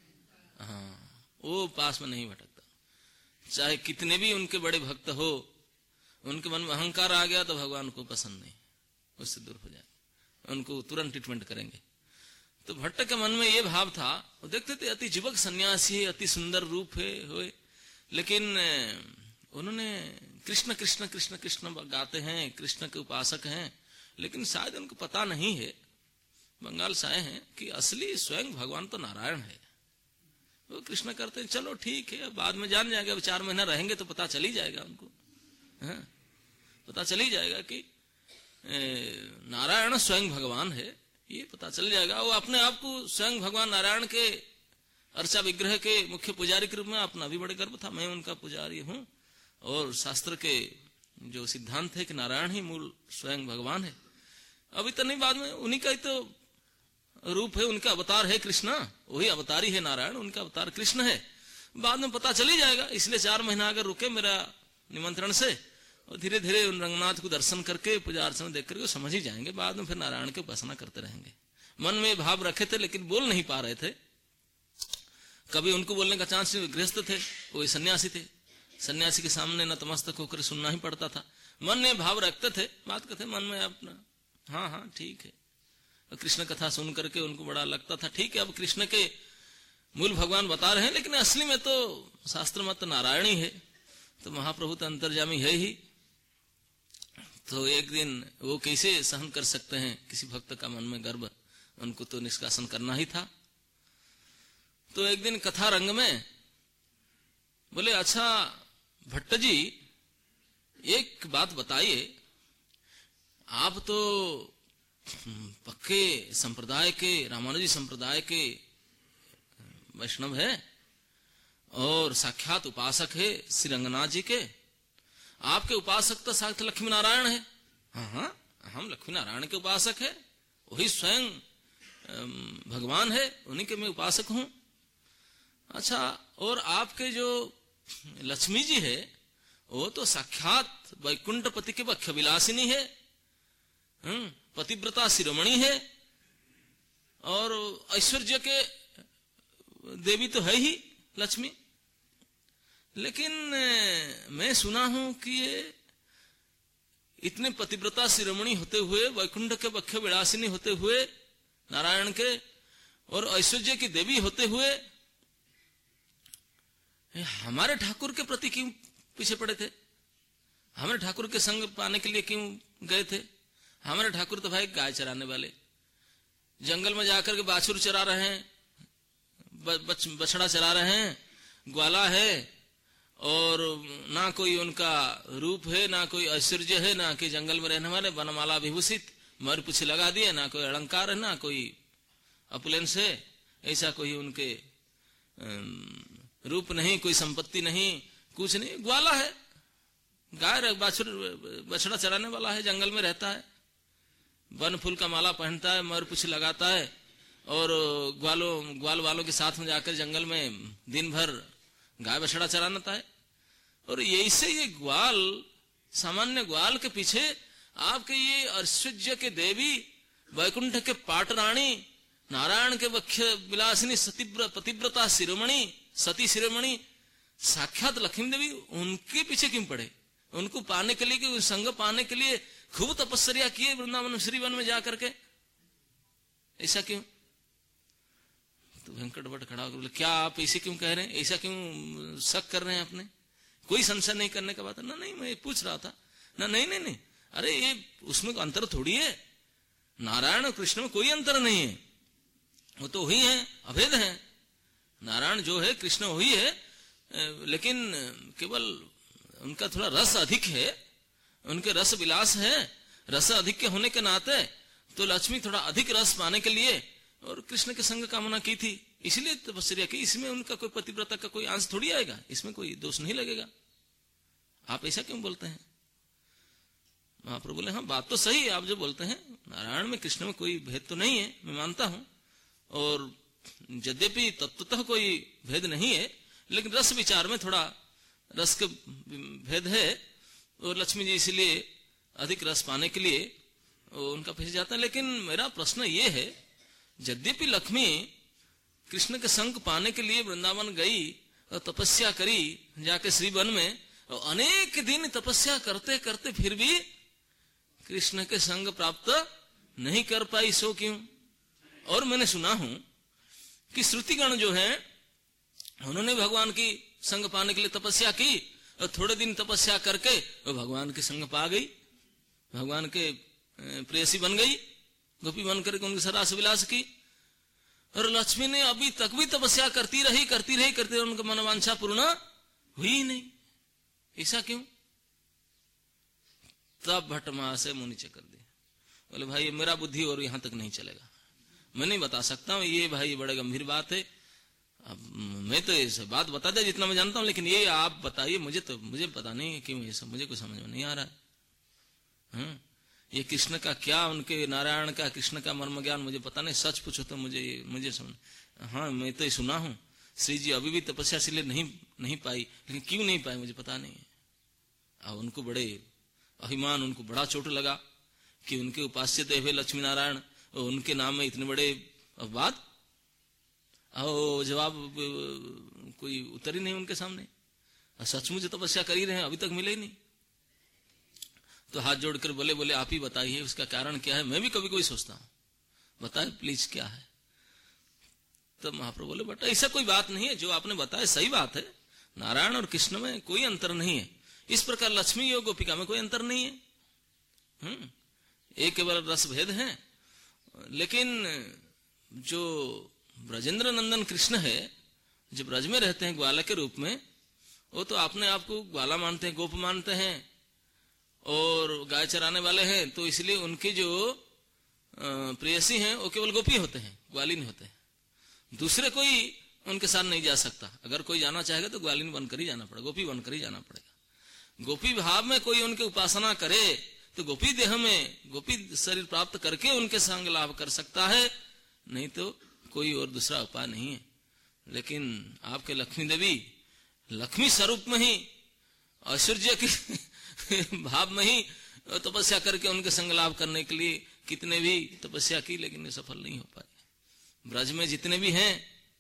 वो पास में नहीं भटकता। चाहे कितने भी उनके बड़े भक्त हो, उनके मन में अहंकार आ गया तो भगवान को पसंद नहीं, उससे दूर हो जाए, उनको तुरंत ट्रीटमेंट करेंगे। तो भट्ट के मन में ये भाव था। वो देखते थे अति जीवक सन्यासी है, अति सुंदर रूप है, लेकिन उन्होंने कृष्ण कृष्ण कृष्ण कृष्ण गाते हैं, कृष्ण के उपासक हैं, लेकिन शायद उनको पता नहीं है, बंगाल से आए हैं, कि असली स्वयं भगवान तो नारायण है। वो कृष्ण करते हैं, चलो ठीक है, बाद में जान जाएगा, 4 महीना रहेंगे तो पता चल ही जाएगा उनको। पता चल ही जाएगा कि नारायण स्वयं भगवान है, ये पता चल जाएगा। वो अपने आप को स्वयं भगवान नारायण के अर्चा विग्रह के मुख्य पुजारी के रूप में अपना भी बड़े गर्व था, मैं उनका पुजारी हूँ। और शास्त्र के जो सिद्धांत है कि नारायण ही मूल स्वयं भगवान है। अभी तो नहीं, बाद में उन्हीं का ही तो रूप है, उनका अवतार है कृष्ण, वही अवतारी है नारायण, उनका अवतार कृष्ण है। बाद में पता चल ही जाएगा। इसलिए 4 महीना अगर रुके मेरा निमंत्रण से, और धीरे धीरे उन रंगनाथ को दर्शन करके पूजा अर्चना देख करके समझ ही जाएंगे। बाद में फिर नारायण की उपासना करते रहेंगे। मन में भाव रखे थे, लेकिन बोल नहीं पा रहे थे। कभी उनको बोलने का चांस नहीं, गृहस्थ थे, वो सन्यासी थे, सन्यासी के सामने नतमस्तक होकर सुनना ही पड़ता था। मन में भाव रखते थे, बात करते मन में अपना हाँ ठीक है। कृष्ण कथा सुन करके उनको बड़ा लगता था, ठीक है अब कृष्ण के मूल भगवान बता रहे हैं, लेकिन असली में तो शास्त्र मत नारायण ही है, तो महाप्रभु तो अंतर्यामी है ही। तो एक दिन वो कैसे सहन कर सकते हैं किसी भक्त का मन में गर्व, उनको तो निष्कासन करना ही था। तो एक दिन कथा रंग में बोले, अच्छा भट्ट जी एक बात बताइए, आप तो पक्के संप्रदाय के, रामानुजी संप्रदाय के वैष्णव है और साक्षात उपासक है श्री रंगनाथ जी के। आपके उपासक तो साक्षात लक्ष्मी नारायण है। हाँ, हम लक्ष्मी नारायण के उपासक है, वही स्वयं भगवान है, उन्हीं के मैं उपासक हूं। अच्छा, और आपके जो लक्ष्मी जी है वो तो साक्षात वैकुंठ पति के वक्ष विलासिनी है, पतिव्रता शिरोमणि है, और ऐश्वर्य के देवी तो है ही लक्ष्मी। लेकिन मैं सुना हूं कि ये इतने पतिव्रता शिरोमणि होते हुए, वैकुंठ के वक्ष विलासिनी होते हुए, नारायण के और ऐश्वर्य की देवी होते हुए, हमारे ठाकुर के प्रति क्यों पीछे पड़े थे? हमारे ठाकुर के संग पाने के लिए क्यों गए थे? हमारे ठाकुर तो भाई गाय चराने वाले, जंगल में जाकर के बाछुर चरा रहे हैं, बछड़ा चरा रहे हैं, ग्वाला है और ना कोई उनका रूप है, ना कोई ऐश्वर्य है, ना कि जंगल में रहने वाले वनमाला विभूषित मर पुछ लगा दिए, ना कोई अलंकार है, ना कोई अपुलेंस है, ऐसा कोई उनके रूप नहीं, कोई संपत्ति नहीं, कुछ नहीं, ग्वाला है, गाय बछड़ा चराने वाला है, जंगल में रहता है, वन फूल का माला पहनता है, मर पुछ लगाता है और ग्वाल वालों के साथ में जाकर जंगल में दिन भर गाय बछड़ा चराता है। और यही से ये ग्वाल, सामान्य ग्वाल के पीछे आपके ये ऐश्वर्य के देवी, वैकुंठ के पाटरानी, नारायण के वक्ष विलासिनी पतिव्रता शिरोमणि, सती शिरोमणि, साक्षात लक्ष्मी देवी, उनके पीछे क्यों पड़े? उनको पाने के लिए, संग पाने के लिए खूब तपस्या किए वृंदावन श्रीवन में जाकर के, ऐसा क्यों? तो वेंकट भट्ट खड़ा होकर बोले, क्या आप ऐसे क्यों कह रहे हैं, ऐसा क्यों शक कर रहे हैं आपने? कोई संशय नहीं करने का बात है ना, नहीं मैं पूछ रहा था ना, नहीं, अरे ये उसमें अंतर थोड़ी है, नारायण और कृष्ण में कोई अंतर नहीं है, वो तो वही है, अभेद है, नारायण जो है कृष्ण वही है, लेकिन केवल उनका थोड़ा रस अधिक है, उनके रस विलास है, रस अधिक के होने के नाते तो लक्ष्मी थोड़ा अधिक रस पाने के लिए और कृष्ण के संग कामना की थी, इसलिए तपस्या की। इसमें उनका कोई पतिव्रता का कोई अंश थोड़ी आएगा, इसमें कोई दोष नहीं लगेगा, आप ऐसा क्यों बोलते हैं? महाप्रभु बोले, हाँ बात तो सही है, आप जो बोलते हैं नारायण में कृष्ण में कोई भेद तो नहीं है, मैं मानता हूं, और यद्यपि तत्वतः कोई भेद नहीं है, लेकिन रस विचार में थोड़ा रस का भेद है, और लक्ष्मी जी इसलिए अधिक रस पाने के लिए उनका पीछे जाता है। लेकिन मेरा प्रश्न ये है, यद्यपि लक्ष्मी कृष्ण के संग पाने के लिए वृंदावन गई और तपस्या करी जाके श्रीवन में, और अनेक दिन तपस्या करते करते फिर भी कृष्ण के संग प्राप्त नहीं कर पाई, सो क्यों? और मैंने सुना हूं कि श्रुतिगण जो है उन्होंने भगवान की संग पाने के लिए तपस्या की और थोड़े दिन तपस्या करके वो भगवान के संग पा गई, भगवान के प्रेयसी बन गई, गोपी बन करके उनके सरास विलास की। और लक्ष्मी ने अभी तक भी तपस्या करती रही, उनका मनोवांछा पूर्ण हुई ही नहीं, ऐसा क्यों? तब भट्टमा से मुनि चक्कर दिए, बोले भाई मेरा बुद्धि और यहां तक नहीं चलेगा, मैं नहीं बता सकता हूं, ये भाई बड़े गंभीर बात है, अब मैं तो ये बात बता दे जितना मैं जानता हूं, लेकिन ये आप बताइए, मुझे पता नहीं है क्यों, ये सब मुझे कुछ समझ में नहीं आ रहा है। ये कृष्ण का क्या, उनके नारायण का कृष्ण का मर्म ज्ञान मुझे पता नहीं, सच पूछो तो मुझे समझ। हाँ मैं तो ये सुना हूं, श्री जी अभी भी तपस्या से नहीं पाई, लेकिन क्यों नहीं पाई मुझे पता नहीं है। अब उनको बड़े अभिमान, उनको बड़ा चोट लगा कि उनके उपास्य देव लक्ष्मी नारायण, उनके नाम में इतने बड़े अपवाद, और जवाब कोई उतर ही नहीं उनके सामने, सचमुच तपस्या कर ही रहे हैं, अभी तक मिले ही नहीं। तो हाथ जोड़कर बोले आप ही बताइए उसका कारण क्या है, मैं भी कभी कभी सोचता हूं, बताए प्लीज क्या है। तब महाप्रभु बोले बेटा ऐसा कोई बात नहीं है, जो आपने बताया सही बात है, नारायण और कृष्ण में कोई अंतर नहीं है, इस प्रकार लक्ष्मी और गोपिका में कोई अंतर नहीं है, एक केवल रस भेद है। लेकिन जो ब्रजेंद्र नंदन कृष्ण है, जो ब्रज में रहते हैं ग्वाला के रूप में, वो तो अपने आप को ग्वाला मानते हैं, गोप मानते हैं और गाय चराने वाले हैं, तो इसलिए उनके जो प्रेयसी हैं वो केवल गोपी होते हैं, ग्वालिन होते हैं, दूसरे कोई उनके साथ नहीं जा सकता। अगर कोई जाना चाहेगा तो ग्वालिन बनकर ही जाना पड़ेगा, गोपी बनकर ही जाना पड़ेगा। गोपी भाव में कोई उनकी उपासना करे तो गोपी देह में गोपी शरीर प्राप्त करके उनके संग लाभ कर सकता है, नहीं तो कोई और दूसरा उपाय नहीं है। लेकिन आपके लक्ष्मी देवी लक्ष्मी स्वरूप में ही ऐश्वर्य के भाव में ही तपस्या करके उनके संग लाभ करने के लिए कितने भी तपस्या की, लेकिन सफल नहीं हो पाए। ब्रज में जितने भी हैं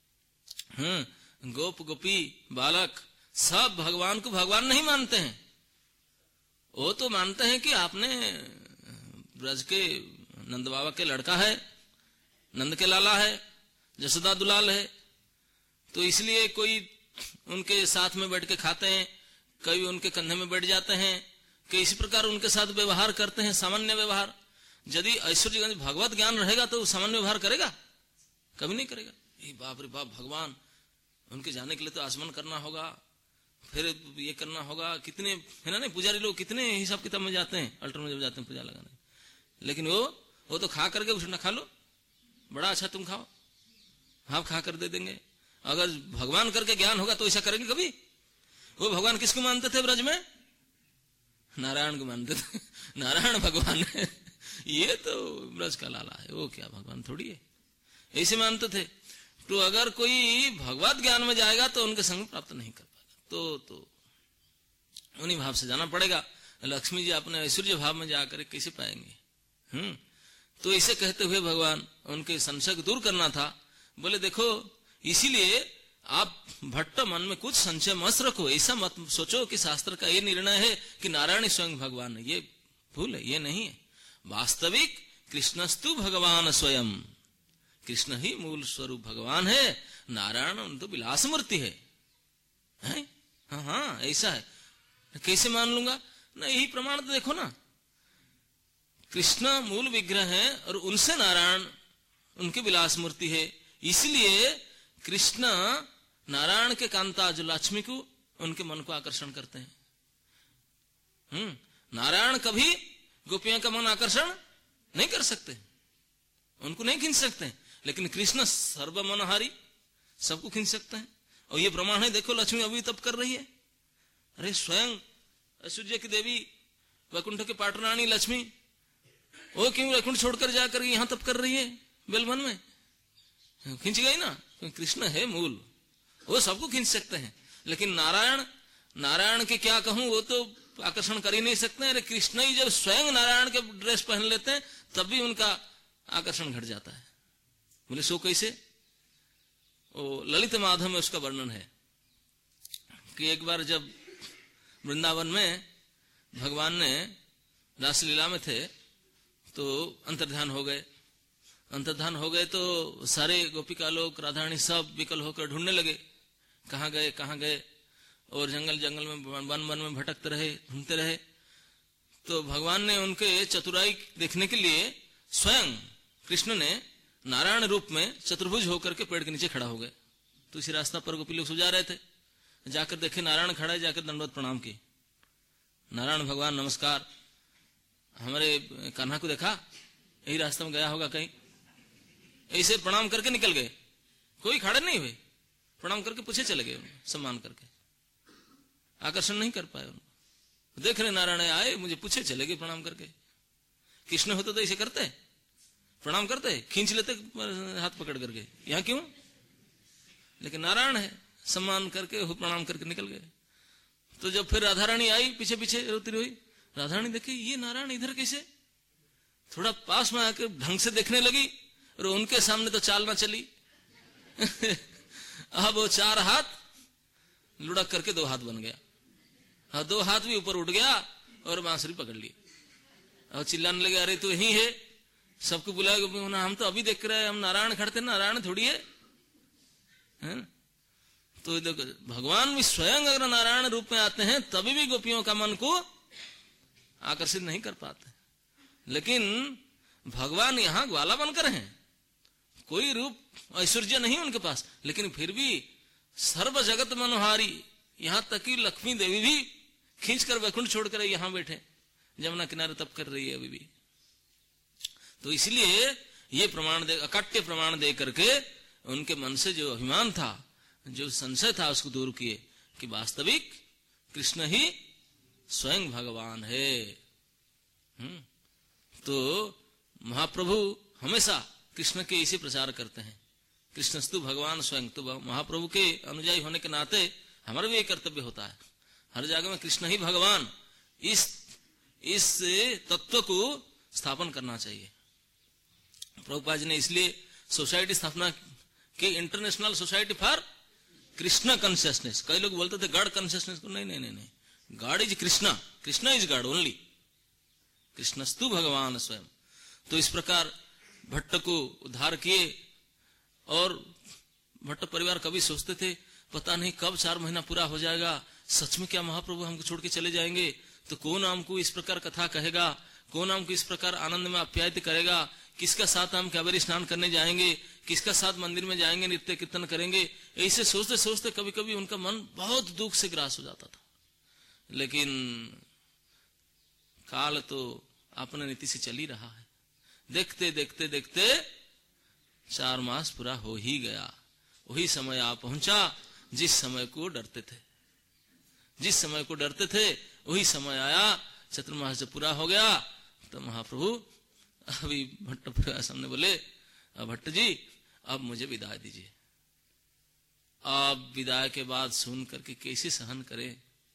गोप गोपी बालक सब भगवान को भगवान नहीं मानते हैं, वो तो मानते हैं कि आपने ब्रज के नंद बाबा के लड़का है, नंद के लाला है, जसोदा दुलाल है, तो इसलिए कोई उनके साथ में बैठ के खाते हैं, कई उनके कंधे में बैठ जाते हैं, कि इसी प्रकार उनके साथ व्यवहार करते हैं, सामान्य व्यवहार। यदि ऐश्वर्य भगवत ज्ञान रहेगा तो सामान्य व्यवहार करेगा? कभी नहीं करेगा। बाप रे बाप भगवान, उनके जाने के लिए तो आचमन करना होगा, फिर ये करना होगा, कितने है ना, नहीं पुजारी लोग कितने हिसाब किताब में जाते हैं अल्टर में जब जाते हैं पूजा लगाने। लेकिन वो तो खा करके उठना, खा लो, बड़ा अच्छा तुम खाओ, हाँ खा कर दे देंगे। अगर भगवान करके ज्ञान होगा तो ऐसा करेंगे कभी? वो भगवान किसको मानते थे ब्रज में? नारायण को मानते थे। नारायण भगवान है, ये तो ब्रज का लाला है, वो क्या भगवान थोड़ी है, ऐसे मानते थे। तो अगर कोई भगवत ज्ञान में जाएगा तो उनके संग प्राप्त नहीं कर पाएगा, तो उन्हीं भाव से जाना पड़ेगा। लक्ष्मी जी अपने ऐश्वर्य भाव में जाकर कैसे पाएंगे? तो इसे कहते हुए भगवान उनके संशय को दूर करना था। बोले देखो, इसीलिए आप भट्ट मन में कुछ संशय मत रखो, ऐसा मत सोचो कि शास्त्र का ये निर्णय है कि नारायण स्वयं भगवान है, ये भूल है, ये नहीं है। वास्तविक कृष्णस्तु भगवान स्वयं, कृष्ण ही मूल स्वरूप भगवान है, नारायण तो विलास मूर्ति है? हाँ ऐसा है। कैसे मान लूंगा? ना यही प्रमाण तो देखो ना, कृष्ण मूल विग्रह है और उनसे नारायण उनके विलास मूर्ति है। इसलिए कृष्ण नारायण के कांता जो लक्ष्मी को, उनके मन को आकर्षण करते हैं। नारायण कभी गोपियों का मन आकर्षण नहीं कर सकते, उनको नहीं खींच सकते, लेकिन कृष्ण सर्वमनहारी, सबको खींच सकते हैं। और ये प्रमाण है, देखो लक्ष्मी अभी तप कर रही है। अरे स्वयं ऐश्वर्य की देवी वैकुंठ के पाटरानी लक्ष्मी, वो क्यों वैकुंठ छोड़कर जाकर यहां तप कर रही है बेलवन में? खींच गई ना, क्योंकि कृष्ण है मूल, वो सबको खींच सकते हैं। लेकिन नारायण के क्या कहूं, वो तो आकर्षण कर ही नहीं सकते। अरे कृष्ण ही जब स्वयं नारायण के ड्रेस पहन लेते हैं तब भी उनका आकर्षण घट जाता है। बोले सो कैसे? वो ललित माधव में उसका वर्णन है कि एक बार जब वृंदावन में भगवान ने रासलीला में थे तो अंतर्ध्यान हो गए तो सारे गोपिका लोग, राधारानी सब विकल होकर ढूंढने लगे, कहाँ गए, और जंगल में वन में भटकते रहे, ढूंढते रहे। तो भगवान ने उनके चतुराई देखने के लिए स्वयं कृष्ण ने नारायण रूप में चतुर्भुज होकर के पेड़ के नीचे खड़ा हो गए। तो इसी रास्ता पर गोपी लोग सो जा रहे थे, जाकर देखे नारायण खड़ा है, जाकर दंडवत प्रणाम की। नारायण भगवान नमस्कार, हमारे कान्हा को देखा, यही रास्ता में गया होगा कहीं, ऐसे प्रणाम करके निकल गए। कोई खड़े नहीं हुए, प्रणाम करके पूछे चले गए, सम्मान करके, आकर्षण नहीं कर पाए उनको। देख रहे नारायण आए, मुझे पूछे चले गए प्रणाम करके। कृष्ण होते तो ऐसे करते, प्रणाम करते, खींच लेते हाथ पकड़ करके, यहाँ क्यों? लेकिन नारायण है, सम्मान करके प्रणाम करके निकल गए। तो जब फिर राधा रानी आई पीछे पीछे रोती हुई, राधा रानी देखे ये नारायण इधर कैसे, थोड़ा पास में आकर ढंग से देखने लगी, और उनके सामने तो चाल ना चली। अब वो 4 हाथ लुढ़क करके 2 हाथ बन गया, हाँ 2 हाथ भी ऊपर उठ गया और बांसुरी पकड़ ली। और चिल्लाने लगे, अरे तू यही है, सबको बुलाया, हम तो अभी देख रहे हैं, हम नारायण खड़ते, नारायण थोड़ी है। तो देखो भगवान भी स्वयं अगर नारायण रूप में आते हैं तभी भी गोपियों का मन को आकर्षित नहीं कर पाते। लेकिन भगवान यहाँ ग्वाला बनकर हैं, कोई रूप ऐश्वर्य नहीं उनके पास, लेकिन फिर भी सर्व जगत मनोहारी, यहां तक कि लक्ष्मी देवी भी खींचकर वैकुंठ छोड़कर यहाँ बैठे, जमुना किनारे तप कर रही है अभी भी। तो इसलिए ये प्रमाण दे, अकाट्य प्रमाण दे करके उनके मन से जो अभिमान था, जो संशय था, उसको दूर किए कि वास्तविक कृष्ण ही स्वयं भगवान है। तो महाप्रभु हमेशा कृष्ण के इसी प्रचार करते हैं, कृष्णस्तु भगवान स्वयं। तो महाप्रभु के अनुयायी होने के नाते हमारा भी एक कर्तव्य होता है, हर जगह में कृष्ण ही भगवान, इस तत्व को स्थापन करना चाहिए। प्रभुपाद जी ने इसलिए सोसाइटी स्थापना की, International Society for Krishna Consciousness. कई लोग बोलते थे गॉड कॉन्शियसनेस को, नहीं, God is Krishna, Krishna is God only, कृष्णस्तु भगवान स्वयं। तो इस प्रकार भट्ट को उद्धार किए। और भट्ट परिवार कभी सोचते थे पता नहीं कब 4 महीना पूरा हो जाएगा, सच में क्या महाप्रभु हमको छोड़ के चले जाएंगे, तो कौन हमको इस प्रकार कथा कहेगा, कौन हमको इस प्रकार आनंद में आप्यायित करेगा, किसका साथ हम कावेरी स्नान करने जाएंगे, किसका साथ मंदिर में जाएंगे, नृत्य कीर्तन करेंगे, ऐसे सोचते सोचते कभी कभी उनका मन बहुत दुख से ग्रास हो जाता था। लेकिन काल तो अपने नीति से चल ही रहा है। देखते देखते देखते 4 मास पूरा हो ही गया। वही समय आ पहुंचा जिस समय को डरते थे, जिस समय को डरते थे वही समय आया। चतुर्मास जब पूरा हो गया तो महाप्रभु अभी भट्ट सामने बोले, भट्ट जी अब मुझे विदाई दीजिए। अब विदाई के बाद सुन करके कैसे सहन करे,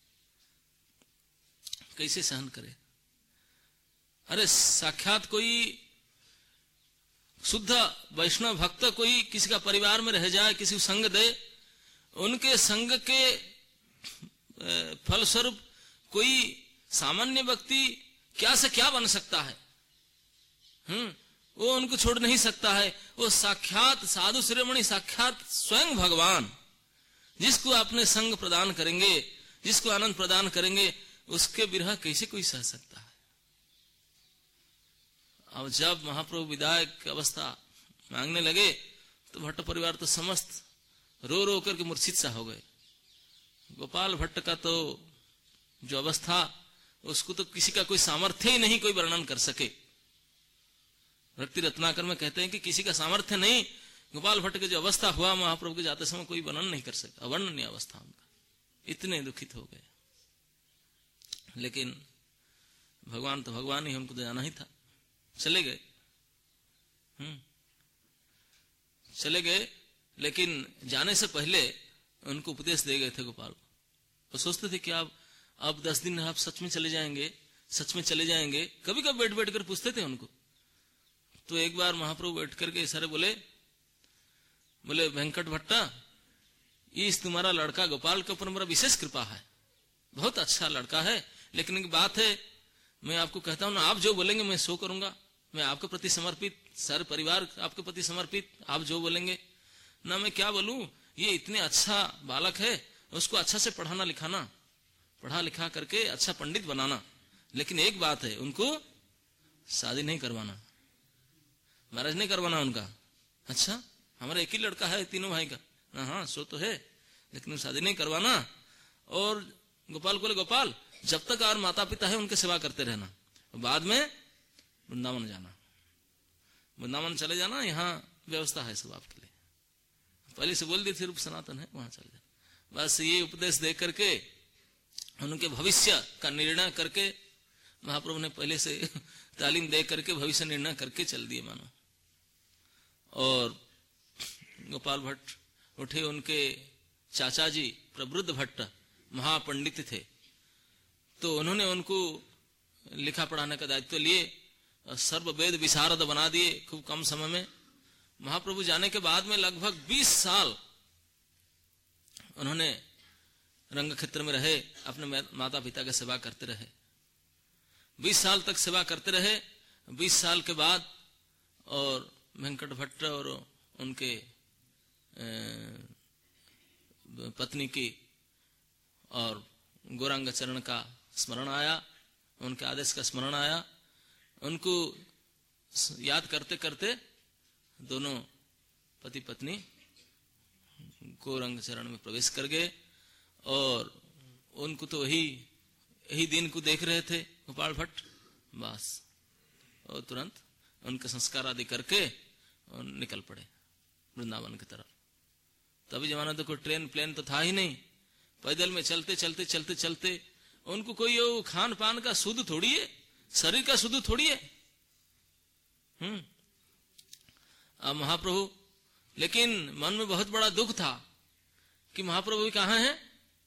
कैसे सहन करे। अरे साक्षात कोई शुद्ध वैष्णव भक्त कोई किसी का परिवार में रह जाए, किसी को संग दे, उनके संग के फलस्वरूप कोई सामान्य व्यक्ति क्या से क्या बन सकता है। वो उनको छोड़ नहीं सकता है। वो साक्षात साधु शिरोमणि, साक्षात स्वयं भगवान, जिसको अपने संग प्रदान करेंगे, जिसको आनंद प्रदान करेंगे, उसके विरह कैसे कोई सह सकता है। अब जब महाप्रभु विदाई की अवस्था मांगने लगे तो भट्ट परिवार तो समस्त रो रो करके मूर्छित सा हो गए। गोपाल भट्ट का तो जो अवस्था, उसको तो किसी का कोई सामर्थ्य ही नहीं कोई वर्णन कर सके। भक्ति रत्नाकर में कहते हैं कि किसी का सामर्थ्य नहीं, गोपाल भट्ट की जो अवस्था हुआ महाप्रभु के जाते समय कोई वर्णन नहीं कर सका, अवर्णनीय अवस्था उनका, इतने दुखित हो गए। लेकिन भगवान तो भगवान ही, हमको तो जाना ही था। चले गए, चले गए। लेकिन जाने से पहले उनको उपदेश दे गए थे गोपाल को। वो सोचते थे कि अब 10 दिन आप सच में चले जाएंगे, सच में चले जाएंगे। कभी कभी बैठ बैठ कर पूछते थे उनको। तो एक बार महाप्रभु बैठ करके सारे बोले वेंकट भट्टा, इस तुम्हारा लड़का गोपाल के ऊपर मेरा विशेष कृपा है, बहुत अच्छा लड़का है। लेकिन एक बात है, मैं आपको कहता हूं ना, आप जो बोलेंगे मैं सो करूंगा। मैं आपके प्रति समर्पित, सारे परिवार आपके प्रति समर्पित। आप जो बोलेंगे ना, मैं क्या बोलूं, ये इतने अच्छा बालक है, उसको अच्छा से पढ़ाना लिखाना, पढ़ा लिखा करके अच्छा पंडित बनाना। लेकिन एक बात है, उनको शादी नहीं करवाना, मैरिज नहीं करवाना उनका। अच्छा, हमारा एक ही लड़का है तीनों भाई का। हाँ सो तो है, लेकिन शादी नहीं करवाना। और गोपाल बोले, गोपाल जब तक और माता पिता है उनके सेवा करते रहना, बाद में वृंदावन जाना, वृंदावन चले जाना, यहाँ व्यवस्था है सब आपके लिए। पहले से बोल दी थी, रूप सनातन है, वहां चले जाना। बस ये उपदेश दे करके उनके भविष्य का निर्णय करके महाप्रभु ने पहले से तालीम दे करके भविष्य निर्णय करके चल दिए मानो। और गोपाल भट्ट उठे, उनके चाचा जी प्रबुद्ध भट्ट महापंडित थे, तो उन्होंने उनको लिखा पढ़ाने का दायित्व लिए, सर्व वेद विशारद बना दिए खूब कम समय में। महाप्रभु जाने के बाद में लगभग 20 साल उन्होंने रंग क्षेत्र में रहे, अपने माता पिता की सेवा करते रहे। 20 साल तक सेवा करते रहे। 20 साल के बाद और वेंकट भट्ट और उनके पत्नी की और गौरांग चरण का स्मरण आया, उनके आदेश का स्मरण आया। उनको याद करते करते दोनों पति पत्नी गौरांग चरण में प्रवेश कर गए। और उनको तो यही दिन को देख रहे थे गोपाल भट्ट, बस और तुरंत उनके संस्कार आदि करके और निकल पड़े वृंदावन की तरफ। तभी जमाना तो कोई ट्रेन प्लेन तो था ही नहीं, पैदल में चलते चलते चलते चलते। उनको कोई खान पान का शुद्ध थोड़ी है, शरीर का शुद्ध थोड़ी है। अब महाप्रभु, लेकिन मन में बहुत बड़ा दुख था कि महाप्रभु भी कहाँ हैं।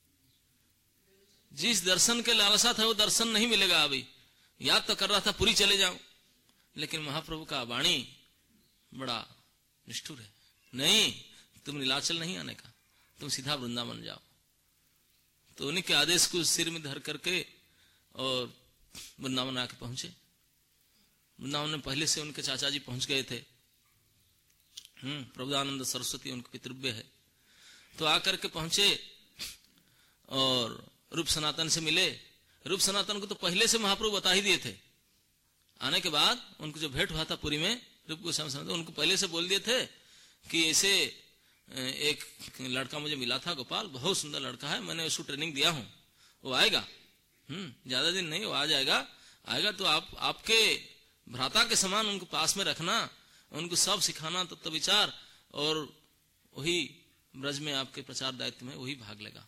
जिस दर्शन के लालसा था वो दर्शन नहीं मिलेगा। अभी याद तो कर रहा था पूरी चले जाऊं, लेकिन महाप्रभु का वाणी बड़ा निष्ठुर है, नहीं तुम नीलाचल नहीं आने का, तुम सीधा वृंदावन जाओ। तो उन्हीं के आदेश को सिर में धर करके और वृंदावन आके पहुंचे। वृंदावन में पहले से उनके चाचा जी पहुंच गए थे। प्रबुद्धानंद सरस्वती उनके पितृव्य है। तो आकर के पहुंचे और रूप सनातन से मिले। रूप सनातन को तो पहले से महाप्रभु बता ही दिए थे। आने के बाद उनको जो भेंट हुआ था पुरी में, रूप गोस्वामी समझते, उनको पहले से बोल दिए थे कि ऐसे एक लड़का मुझे मिला था गोपाल, बहुत सुंदर लड़का है, मैंने उसको ट्रेनिंग दिया हूं, वो आएगा, ज्यादा दिन नहीं, वो आ जाएगा, आएगा तो आपके भ्राता के समान उनको पास में रखना, उनको सब सिखाना, तत्व विचार, और वही ब्रज में आपके प्रचार दायित्व में वही भाग लेगा।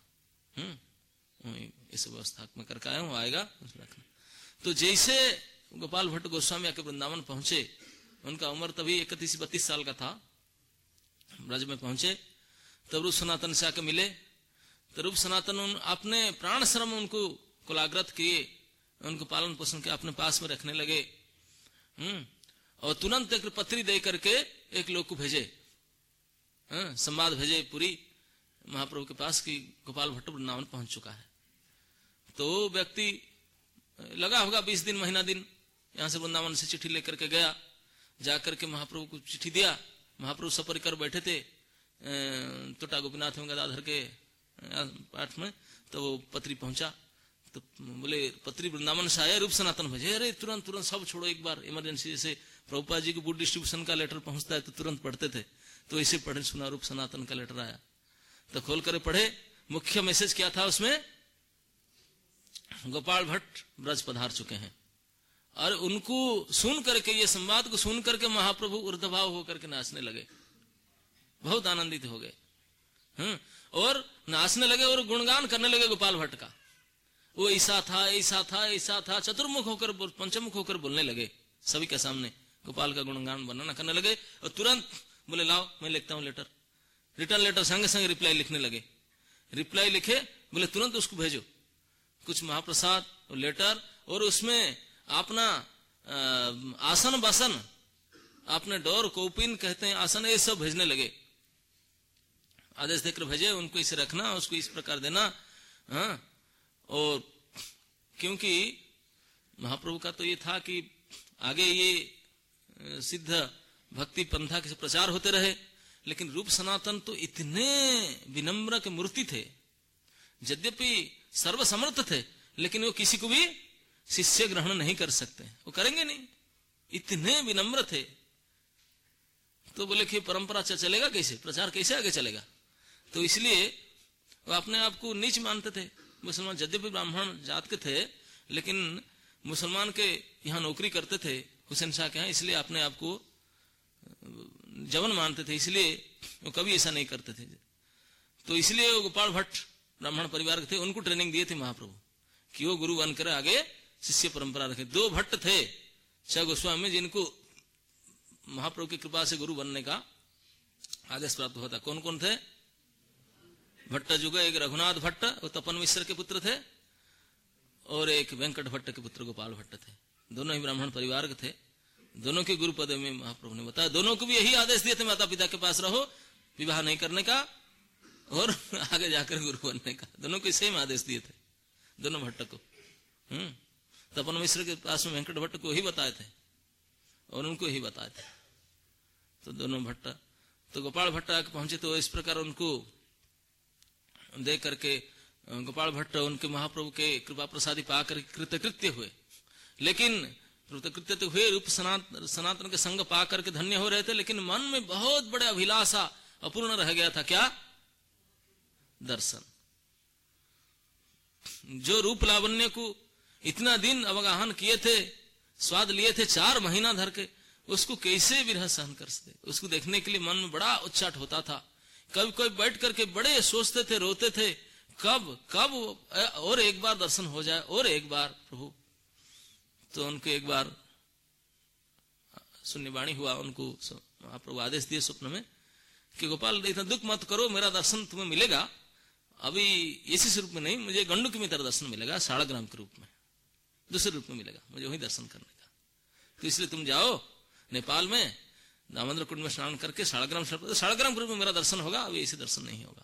इस व्यवस्था में करके आया हूं, आएगा रखना। तो जैसे गोपाल भट्ट गोस्वामी आके वृंदावन पहुंचे, उनका उम्र तभी 31-32 साल का था, ब्रज में पहुंचे, तब रूप सनातन से आके मिले। तो रूप सनातन अपने प्राण श्रम उनको कुलाग्रत किए, उनको पालन पोषण के अपने पास में रखने लगे, और तुरंत एक पत्री दे करके एक लोग को भेजे, संवाद भेजे पूरी महाप्रभु के पास कि गोपाल भट्ट वृंदावन पहुंच चुका है। तो व्यक्ति लगा होगा 20 दिन महीना दिन, यहां से वृंदावन से चिट्ठी लेकर के गया, जाकर के महाप्रभु को चिट्ठी दिया। महाप्रभु सपरिकर बैठे थे टोटा गोपीनाथ में गदाधर के पाठ में, तो वो पत्री पहुंचा, तो बोले पत्री वृंदावन से आया, रूप सनातन भेजे। अरे तुरंत सब छोड़ो, एक बार इमरजेंसी, जैसे प्रभुपाद जी को बुक डिस्ट्रीब्यूशन का लेटर पहुंचता है तो तुरंत पढ़ते थे, तो इसे पढ़े सुना रूप सनातन का लेटर आया, तो खोल कर पढ़े। मुख्य मैसेज क्या था उसमें, गोपाल भट्ट ब्रज पधार चुके हैं, और उनको सुन करके, ये संवाद को सुन करके महाप्रभु ऊर्ध्वभाव होकर के नाचने लगे, बहुत आनंदित हो गए, और नाचने लगे और गुणगान करने लगे गोपाल भट्ट का। वो ऐसा था, ऐसा था, ऐसा था, चतुर्मुख होकर, पंचमुख होकर बोलने लगे सभी के सामने, गोपाल का गुणगान वर्णना करने लगे। और तुरंत बोले लाओ मैं लिखता हूं लेटर, रिटर्न लेटर, संगे संगे रिप्लाई लिखने लगे। रिप्लाई लिखे, बोले तुरंत उसको भेजो, कुछ महाप्रसाद और लेटर, और उसमें अपना आसन बासन, अपने डोर कौपिन कहते हैं आसन, ये सब भेजने लगे। आदेश देकर भेजे, उनको इसे रखना, उसको इस प्रकार देना। और क्योंकि महाप्रभु का तो ये था कि आगे ये सिद्ध भक्ति पंथा के प्रचार होते रहे, लेकिन रूप सनातन तो इतने विनम्र के मूर्ति थे, यद्यपि सर्वसमर्थ थे, लेकिन वो किसी को भी शिष्य ग्रहण नहीं कर सकते, वो करेंगे नहीं, इतने विनम्र थे। तो बोले कि परंपरा चलेगा कैसे, प्रचार कैसे आगे चलेगा, तो इसलिए वो अपने आप को नीच मानते थे। मुसलमान यद्यपि ब्राह्मण जात के थे, लेकिन मुसलमान के यहाँ नौकरी करते थे हुसैन शाह के यहाँ, इसलिए अपने आप को जवन मानते थे, इसलिए वो कभी ऐसा नहीं करते थे। तो इसलिए वो गोपाल भट्ट ब्राह्मण परिवार के थे, उनको ट्रेनिंग दिए थे महाप्रभु कि वो गुरु बनकर आगे शिष्य परंपरा रखे। 2 भट्ट थे 6 गोस्वामी जिनको महाप्रभु की कृपा से गुरु बनने का आदेश प्राप्त हुआ था। कौन कौन थे? भट्ट जुग, एक रघुनाथ भट्ट, वो तपन मिश्र के पुत्र थे, और एक वेंकट भट्ट के पुत्र गोपाल भट्ट थे। दोनों ही ब्राह्मण परिवार के थे। दोनों के गुरु पद में महाप्रभु ने बताया, दोनों को भी यही आदेश दिए थे, माता पिता के पास रहो, विवाह नहीं करने का, और आगे जाकर गुरु बनने का। दोनों को सेम आदेश दिए थे, दोनों भट्ट को। तपन मिश्र के पास में वेंकट भट्ट को ही बताए थे, और उनको ही बताए थे। तो दोनों भट्ट, तो गोपाल भट्ट आके पहुंचे, तो इस प्रकार उनको देख करके गोपाल भट्ट उनके महाप्रभु के कृपा प्रसादी पाकर कृतकृत्य हुए। लेकिन कृतकृत्य तो हुए, रूप सनातन के संग पा करके धन्य हो रहे थे, लेकिन मन में बहुत बड़ा अभिलाषा अपूर्ण रह गया था। क्या? दर्शन। जो रूप लावण्य को इतना दिन अवगाहन किए थे, स्वाद लिए थे 4 महीना धर के, उसको कैसे विरह सहन कर सकते? उसको देखने के लिए मन में बड़ा उच्चाट होता था। कभी कोई बैठ करके बड़े सोचते थे, रोते थे, कब और एक बार दर्शन हो जाए, और एक बार प्रभु। तो उनको एक बार शून्यवाणी हुआ, उनको प्रभु आदेश दिए स्वप्न में कि गोपाल इतना दुख मत करो, मेरा दर्शन तुम्हें मिलेगा, अभी इसी स्वरूप में नहीं, मुझे गंडक में तेरा दर्शन मिलेगा, शालग्राम के रूप में, दूसरे रूप में मिलेगा मुझे वही दर्शन करने का। तो इसलिए तुम जाओ नेपाल में, दामोदर कुंड में स्नान करके शालग्राम के रूप में मेरा दर्शन होगा, अभी ऐसे दर्शन नहीं होगा।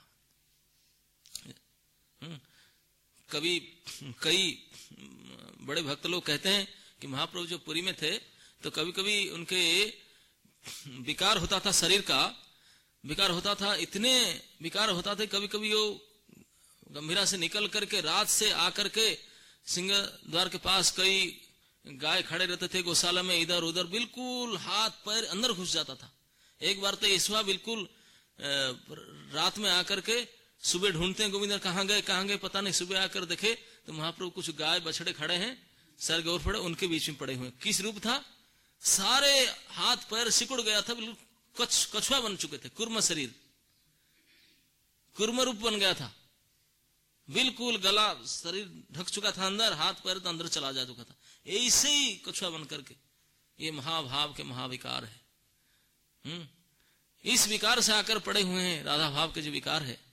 कभी कई बड़े भक्त लोग कहते हैं कि महाप्रभु जो पुरी में थे, तो कभी कभी उनके विकार होता था, शरीर का विकार होता था, इतने विकार होता थे, कभी कभी वो गंभीरा से निकल करके रात से आकर के सिंह द्वार के पास कई गाय खड़े रहते थे गौशाला में, इधर उधर बिल्कुल हाथ पैर अंदर घुस जाता था। एक बार तो ईश्वा बिल्कुल रात में आकर के सुबह ढूंढते हैं गोविंद कहाँ गए पता नहीं, सुबह आकर देखे तो महाप्रभु कुछ गाय बछड़े खड़े हैं, सर गौर पड़े, उनके बीच में पड़े हुए। किस रूप था? सारे हाथ पैर सिकुड़ गया था, बिल्कुल कछुआ बन चुके थे, कुर्म शरीर, कुर्म रूप बन गया था, बिल्कुल गला शरीर ढक चुका था अंदर, हाथ पैर तो अंदर चला जा चुका था। ऐसे ही कछुआ बन करके ये महाभाव के महाविकार है। इस विकार से आकर पड़े हुए हैं, राधा भाव के जो विकार है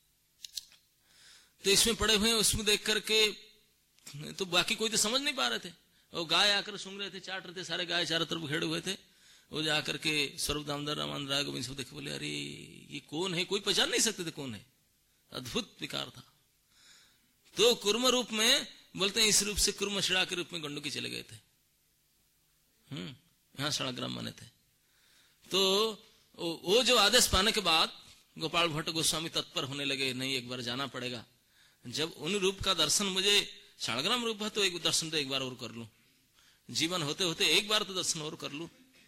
तो इसमें पड़े हुए हैं। उसमें देख करके तो बाकी कोई तो समझ नहीं पा रहे थे। वो गाय आकर सूंघ रहे थे, चाट रहे थे, सारे गाय चारों तरफ घेरे हुए थे। वो जाकर के स्वरूप दामोदर रामानंद राय गोविंद सब देखे, बोले अरे ये कौन है, कोई पहचान नहीं सकते थे कौन है। अद्भुत विकार था। तो कुर्म रूप में बोलते हैं, इस रूप से कुर्म शिड़ा के रूप में गंडुकी चले गए थे। यहाँ शालग्राम बने थे। तो वो जो आदेश पाने के बाद गोपाल भट्ट गोस्वामी तत्पर होने लगे, नहीं एक बार जाना पड़ेगा। जब उन रूप का दर्शन, मुझे शालग्राम रूप है तो एक दर्शन तो एक बार और कर लूं, जीवन होते होते एक बार तो दर्शन और कर लूं।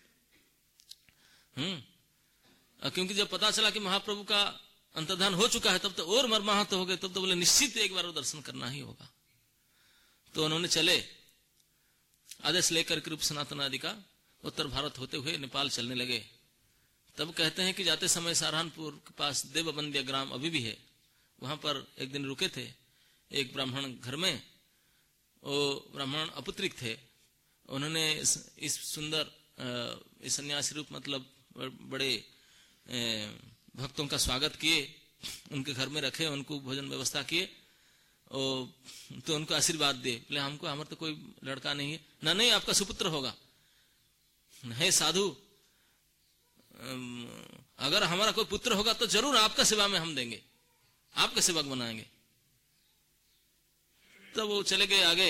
क्योंकि जब पता चला कि महाप्रभु का अंतर्धान हो चुका है तब तो और मर्माहत हो गए, तब तो बोले निश्चित एक बार दर्शन करना ही होगा। तो उन्होंने चले, आदेश लेकर के रूप सनातन आदि का उत्तर भारत होते हुए नेपाल चलने लगे। तब कहते हैं कि जाते समय सहारनपुर के पास देवबंदिया ग्राम अभी भी है, वहां पर एक दिन रुके थे एक ब्राह्मण घर में। वो ब्राह्मण अपुत्रिक थे। उन्होंने इस सुंदर इस सन्यासी रूप मतलब बड़े भक्तों का स्वागत किए, उनके घर में रखे, उनको भोजन व्यवस्था किए, तो उनको आशीर्वाद दिए। बोले हमको हमारे तो कोई लड़का नहीं है ना, नहीं आपका सुपुत्र होगा, है साधु, अगर हमारा कोई पुत्र होगा तो जरूर आपका सेवा में हम देंगे, आपका सेवक बनाएंगे। तब वो चले गए आगे,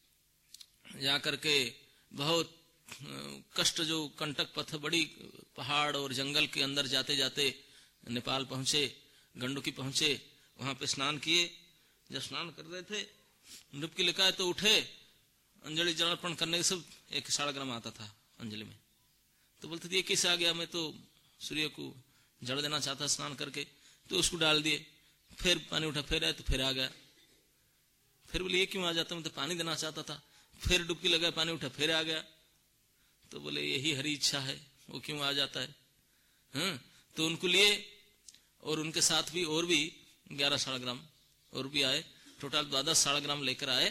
जाकर के बहुत कष्ट, जो कंटक पथ, बड़ी पहाड़ और जंगल के अंदर जाते जाते नेपाल पहुंचे, गंडुकी पहुंचे, वहां पे स्नान किए। जब स्नान कर रहे थे, डुबकी लगाए तो उठे, अंजलि जलार्पण करने के सब एक शालग्राम आता था अंजलि में। तो बोलते थे ये कैसे आ गया, मैं तो सूर्य को जड़ देना चाहता स्नान करके, तो उसको डाल दिए। फिर पानी उठा, फिर आया तो फिर आ गया। फिर बोले ये क्यों आ जाता, मैं तो पानी देना चाहता था। फिर डुबकी लगाया, पानी उठा, फिर आ गया। तो बोले यही हरी इच्छा है, वो क्यों आ जाता है। तो उनको लिए और उनके साथ भी और भी 11 शालग्राम और भी आए, टोटल 12 शालग्राम लेकर आए।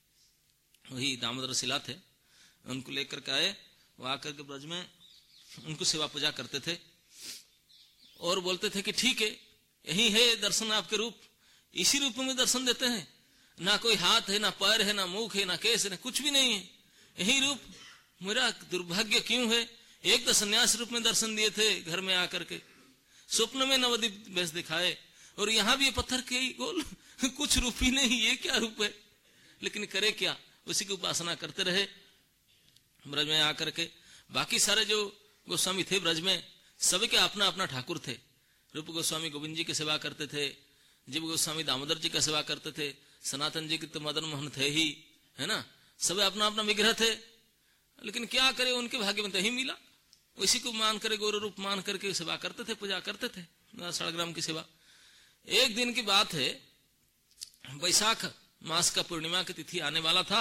वही दामोदर शिला थे, उनको लेकर के आए। वो आकर के ब्रज में उनको सेवा पूजा करते थे और बोलते थे कि ठीक है, यही है दर्शन आपके रूप, इसी रूप में दर्शन देते हैं। ना कोई हाथ है, ना पैर है, ना मुख है, ना केस है, ना कुछ भी नहीं है, यही रूप। मेरा दुर्भाग्य क्यों है, एक तो संन्यास रूप में दर्शन दिए थे घर में आकर के, स्वप्न में नवदीप वेश दिखाए, और यहाँ भी ये पत्थर के ही गोल, कुछ रूप ही नहीं, ये क्या रूप है। लेकिन करे क्या, उसी की उपासना करते रहे ब्रज में आकर के। बाकी सारे जो गोस्वामी थे ब्रज में, सभी के अपना अपना ठाकुर थे। रूप गोस्वामी गोविंद जी की सेवा करते थे, जीव गोस्वामी दामोदर जी का सेवा करते थे, सनातन जी की तो मदन मोहन थे ही, है ना, सब अपना अपना विग्रह थे। लेकिन क्या करे, उनके भाग्य में तो ही मिला, उसी को मान करे, गौर रूप मान करके सेवा करते थे, पूजा करते थे, शालग्राम की सेवा। एक दिन की बात है, वैशाख मास का पूर्णिमा की तिथि आने वाला था।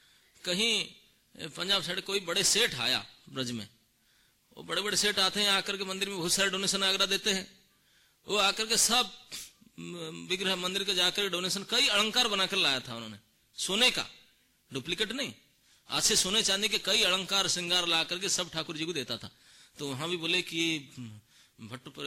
कहीं पंजाब साइड कोई बड़े सेठ आया ब्रज में। वो बड़े बड़े सेठ आते हैं, आकर के मंदिर में बहुत सारे डोनेशन आगरा देते हैं। वो आकर के सब विग्रह मंदिर के जाकर डोनेशन, कई अलंकार बनाकर लाया था उन्होंने, सोने का, डुप्लीकेट नहीं, आज से सोने चांदी के कई अलंकार श्रृंगार ला करके सब ठाकुर जी को देता था। तो वहां भी बोले कि भट्टपुर,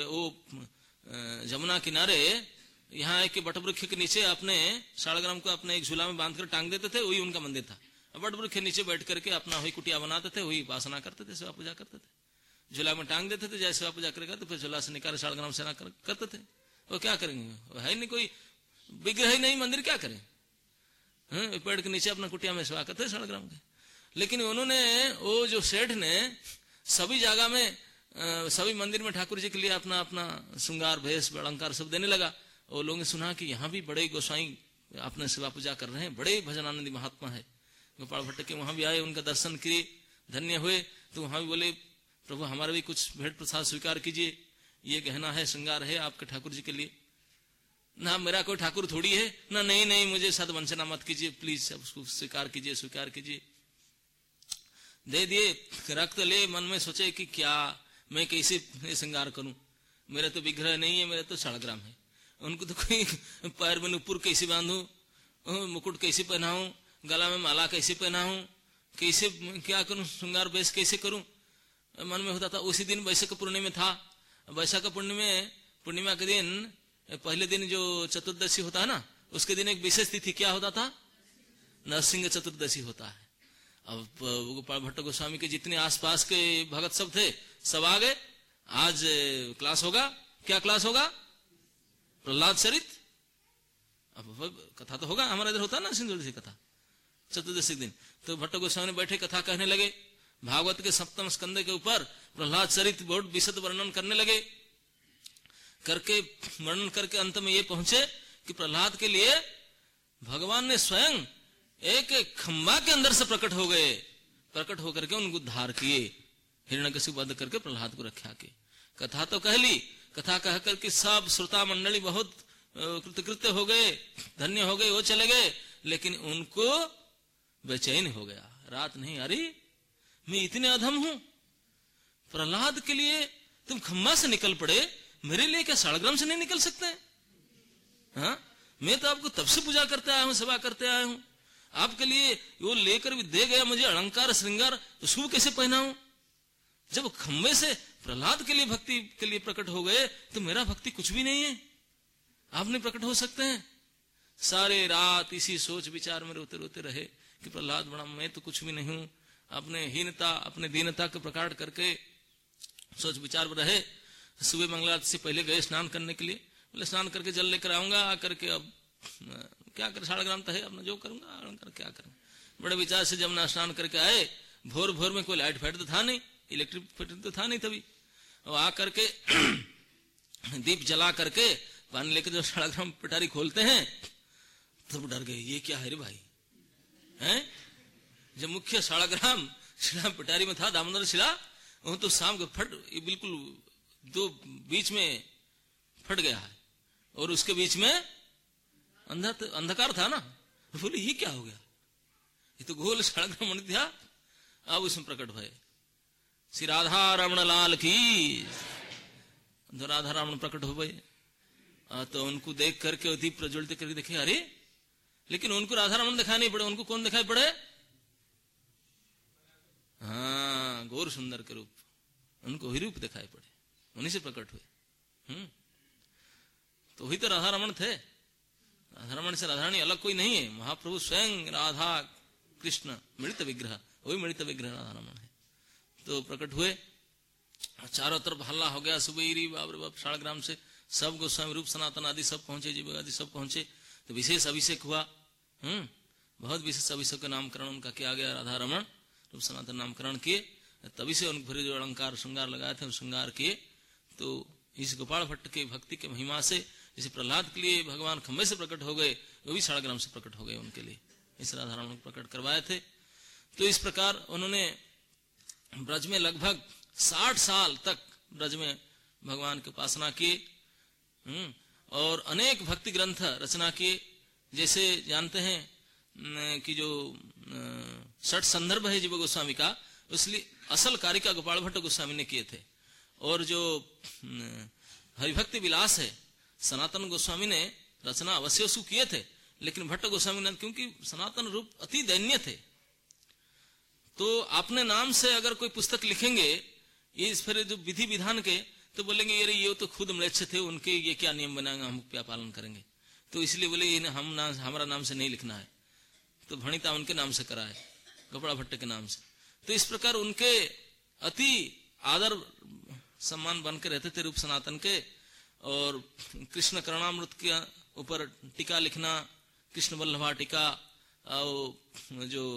वो जमुना किनारे यहाँ एक बट वृक्ष के नीचे अपने शालग्राम को अपने एक झूला में बांध कर टांग देते थे, वही उनका मंदिर था। बट वृक्ष के नीचे बैठ करके अपना वही कुटिया बनाते थे, वही उपासना करते थे, सेवा पूजा करते थे। झूला में टांग देते थे, जैसे सेवा पूजा करेगा तो फिर झूला से निकाल शालग्राम सेना करते थे। वो क्या करेंगे, वो है नहीं, कोई विग्रह ही नहीं, मंदिर क्या करें। पेड़ के नीचे अपना कुटिया में सेवा करते शालग्राम के। लेकिन उन्होंने, वो जो सेठ ने सभी जगह में, सभी मंदिर में ठाकुर जी के लिए अपना अपना श्रृंगार भेष अलंकार सब देने लगा। और लोगों ने सुना कि यहाँ भी बड़े गोसाई अपने सेवा पूजा कर रहे हैं, बड़े भजनानंदी महात्मा है। गोपाल भट्ट के वहां भी आए, उनका दर्शन किए, धन्य हुए। तो वहां भी बोले प्रभु हमारा भी कुछ भेंट प्रसाद स्वीकार कीजिए, ये गहना है, श्रृंगार है आपके ठाकुर जी के लिए। ना मेरा कोई ठाकुर थोड़ी है ना, नहीं मुझे सदवंचना मत कीजिए प्लीज, उसको स्वीकार कीजिए, स्वीकार कीजिए। दे दिए, रक्त ले, मन में सोचे कि क्या मैं कैसे श्रृंगार करूं, मेरा तो विग्रह नहीं है, मेरा तो शालग्राम है। उनको तो कोई पैर में नुपुर कैसे बांधू, मुकुट कैसे पहनाऊं, गला में माला कैसे पहनाऊं, कैसे क्या करूं, श्रृंगार बेस कैसे करूं, मन में होता था। उसी दिन वैशाख पूर्णिमा था। वैशाख पूर्णिमा के दिन पहले दिन जो चतुर्दशी होता है ना, उसके दिन एक विशेष तिथि क्या होता था, नरसिंह चतुर्दशी होता है। अब गोपाल भट्ट गोस्वामी के जितने आसपास के भगत सब थे, सब आ गए। आज क्लास होगा, क्या क्लास होगा, प्रहलाद चरित। अब कथा तो होगा, हमारे इधर होता है ना सिंधुदशी कथा चतुर्दशी दिन। तो भट्ट गोस्वामी बैठे कथा कहने लगे, भागवत के सप्तम स्कंद के ऊपर प्रहलाद चरित बहुत विशद वर्णन करने लगे। वर्णन करके अंत में ये पहुंचे कि प्रहलाद के लिए भगवान ने स्वयं एक खंबा के अंदर से प्रकट हो गए, प्रकट होकर के उनको उद्धार किए, हिरण्यकशिपु वध करके प्रहलाद को रक्षा के। कथा तो कह ली, कथा कह करके सब श्रोता मंडली बहुत कृतकृत्य हो गए, धन्य हो गए, वो चले गए। लेकिन उनको बेचैन हो गया, रात नहीं, अरे मैं इतने अधम हूं, प्रहलाद के लिए तुम खम्मा से निकल पड़े, मेरे लिए क्या शालग्राम से नहीं निकल सकते? हाँ, मैं तो आपको तब से पूजा करते आया हूं, सेवा करते आया हूं, आपके लिए वो लेकर भी दे गया मुझे अलंकार श्रृंगार, तो शुभ कैसे पहनाऊं? जब खम्बे से प्रहलाद के लिए भक्ति के लिए प्रकट हो गए, तो मेरा भक्ति कुछ भी नहीं है, आप नहीं प्रकट हो सकते हैं। सारे रात इसी सोच विचार में रोते रोते रहे कि प्रहलाद बड़ा, मैं तो कुछ भी नहीं हूं। अपने हीनता, अपने दीनता को प्रकट करके सोच विचार में रहे। सुबह मंगलारती से पहले गए स्नान करने के लिए, बोले स्नान करके जल लेकर आऊंगा, आकर के अब क्या कर, शालग्राम तो है, अपना जो करूंगा अलंकार क्या करूंगा। बड़े विचार से जब ना स्नान करके आए, भोर भोर में कोई लाइट फाइट तो था नहीं, इलेक्ट्रिक फिटिंग तो था नहीं तभी। और आकर के दीप जला करके पानी लेकर जो शालग्राम पिटारी खोलते हैं, तब डर गए, ये क्या है रे भाई, हैं? जब मुख्य शालग्राम शिला पिटारी में था, दामोदर शिला, वो तो शाम को फट, बिल्कुल दो बीच में फट गया है, और उसके बीच में अंधकार था ना। बोले ये क्या हो गया, ये तो गोल शालग्राम था। अब उसमें प्रकट हुए श्री राधा रमण लाल की, जो राधा रमण प्रकट हो गए। तो उनको देख करके दीप प्रज्वलित करके देखे, अरे लेकिन उनको राधा रमण दिखाई नहीं पड़े, उनको कौन दिखाई पड़े? हाँ, गौर सुंदर के रूप, उनको ही रूप दिखाई पड़े, उन्हीं से प्रकट हुए। तो वही तो राधा रमण थे। राधा रमण से राधारानी अलग कोई नहीं है, महाप्रभु स्वयं राधा कृष्ण मिलित विग्रह, वही मिलित विग्रह राधा रमण है। तो प्रकट हुए, चारों तरफ हल्ला हो गया, सुबेरी बाप रे बाप, शालग्राम से सब गोस्वामी रूप सनातन आदि सब पहुंचे, जीव आदि सब पहुंचे। तो विशेष अभिषेक हुआ, बहुत विशेष अभिषेक का नामकरण उनका किया गया, राधा रमण रूप सनातन नामकरण किए। तभी से उनके फिर जो अलंकार श्रृंगार लगाए थे, श्रृंगार किए। तो इस गोपाल भट्ट के भक्ति के महिमा से, जैसे प्रहलाद के लिए भगवान खम्बे से प्रकट हो गए, वो भी शालग्राम से प्रकट हो गए, उनके लिए इस राधा रमण को प्रकट करवाए थे। तो इस प्रकार उन्होंने ब्रज में लगभग 60 साल तक ब्रज में भगवान की उपासना की, और अनेक भक्ति ग्रंथ रचना किए। जैसे जानते हैं कि जो 6 संदर्भ है जीव गोस्वामी का, इसलिए असल कारिका गोपाल भट्ट गोस्वामी ने किए थे। और जो हरिभक्ति विलास है, सनातन गोस्वामी ने रचना अवश्य किए थे, लेकिन भट्ट गोस्वामी ने, क्योंकि सनातन रूप अति दैन्य थे, तो अपने नाम से अगर कोई पुस्तक लिखेंगे ये फिर जो विधि विधान के, तो बोलेंगे ये तो खुद म्लेच्छ थे, उनके ये क्या नियम बनाएंगे, हम क्या पालन करेंगे। तो इसलिए बोले हमारा नाम से नहीं लिखना है, तो भणिता उनके नाम से कराए, गोपाल भट्ट के नाम से। तो इस प्रकार उनके अति आदर सम्मान बन के रहते थे रूप सनातन के। और कृष्ण करुणामृत के ऊपर टीका लिखना, कृष्ण वल्लभा टीका, और जो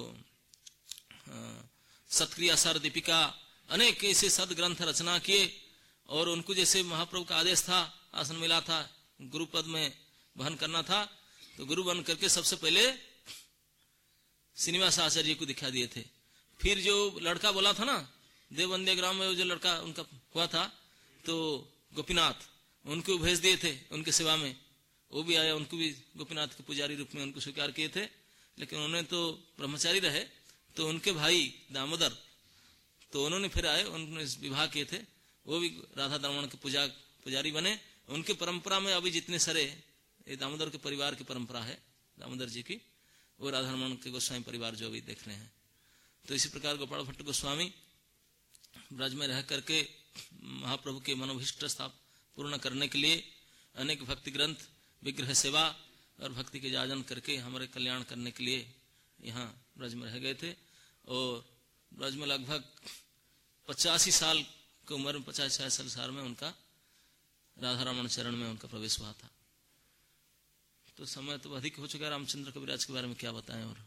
सत्क्रिया सार दीपिका, अनेक ऐसे सदग्रंथ रचना किए। और उनको जैसे महाप्रभु का आदेश था, आसन मिला था, गुरु पद में वहन करना था, तो गुरु बन करके सबसे पहले श्रीनिवास आचार्य को दिखा दिए थे। फिर जो लड़का बोला था ना, देवबंदे ग्राम में जो लड़का उनका हुआ था, तो गोपीनाथ, उनको भेज दिए थे उनके सेवा में। वो भी आया, उनको भी गोपीनाथ के पुजारी रूप में उनको स्वीकार किए थे, लेकिन उन्होंने तो ब्रह्मचारी रहे। तो उनके भाई दामोदर, तो उन्होंने फिर आए, उन्होंने विवाह किए थे, वो भी राधा दामोदर के पुजारी बने। उनके परंपरा में अभी जितने सारे दामोदर के परिवार की परंपरा है, दामोदर जी की, वो राधा रमण के गोस्वामी परिवार जो अभी देख रहे हैं। तो इसी प्रकार गोपाल भट्ट गोस्वामी ब्रज में रह करके महाप्रभु के मनोभीष्ट स्थाप पूर्ण करने के लिए अनेक भक्ति ग्रंथ, विग्रह सेवा और भक्ति के जाजन करके हमारे कल्याण करने के लिए यहाँ ब्रज में रह गए थे। और ब्रज में लगभग 85 साल की उम्र में, 50-56 साल में उनका राधा रमण चरण में उनका प्रवेश हुआ था। तो समय तो अधिक हो चुका है, रामचंद्र कविराज के बारे में क्या बताएं। और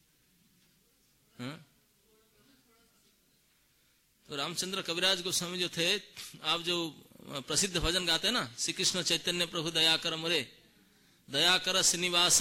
तो रामचंद्र कविराज गोस्वामी जो थे, आप जो प्रसिद्ध भजन गाते हैं ना, श्री कृष्ण चैतन्य प्रभु दयाकर मोरे, दयाकर श्रीनिवास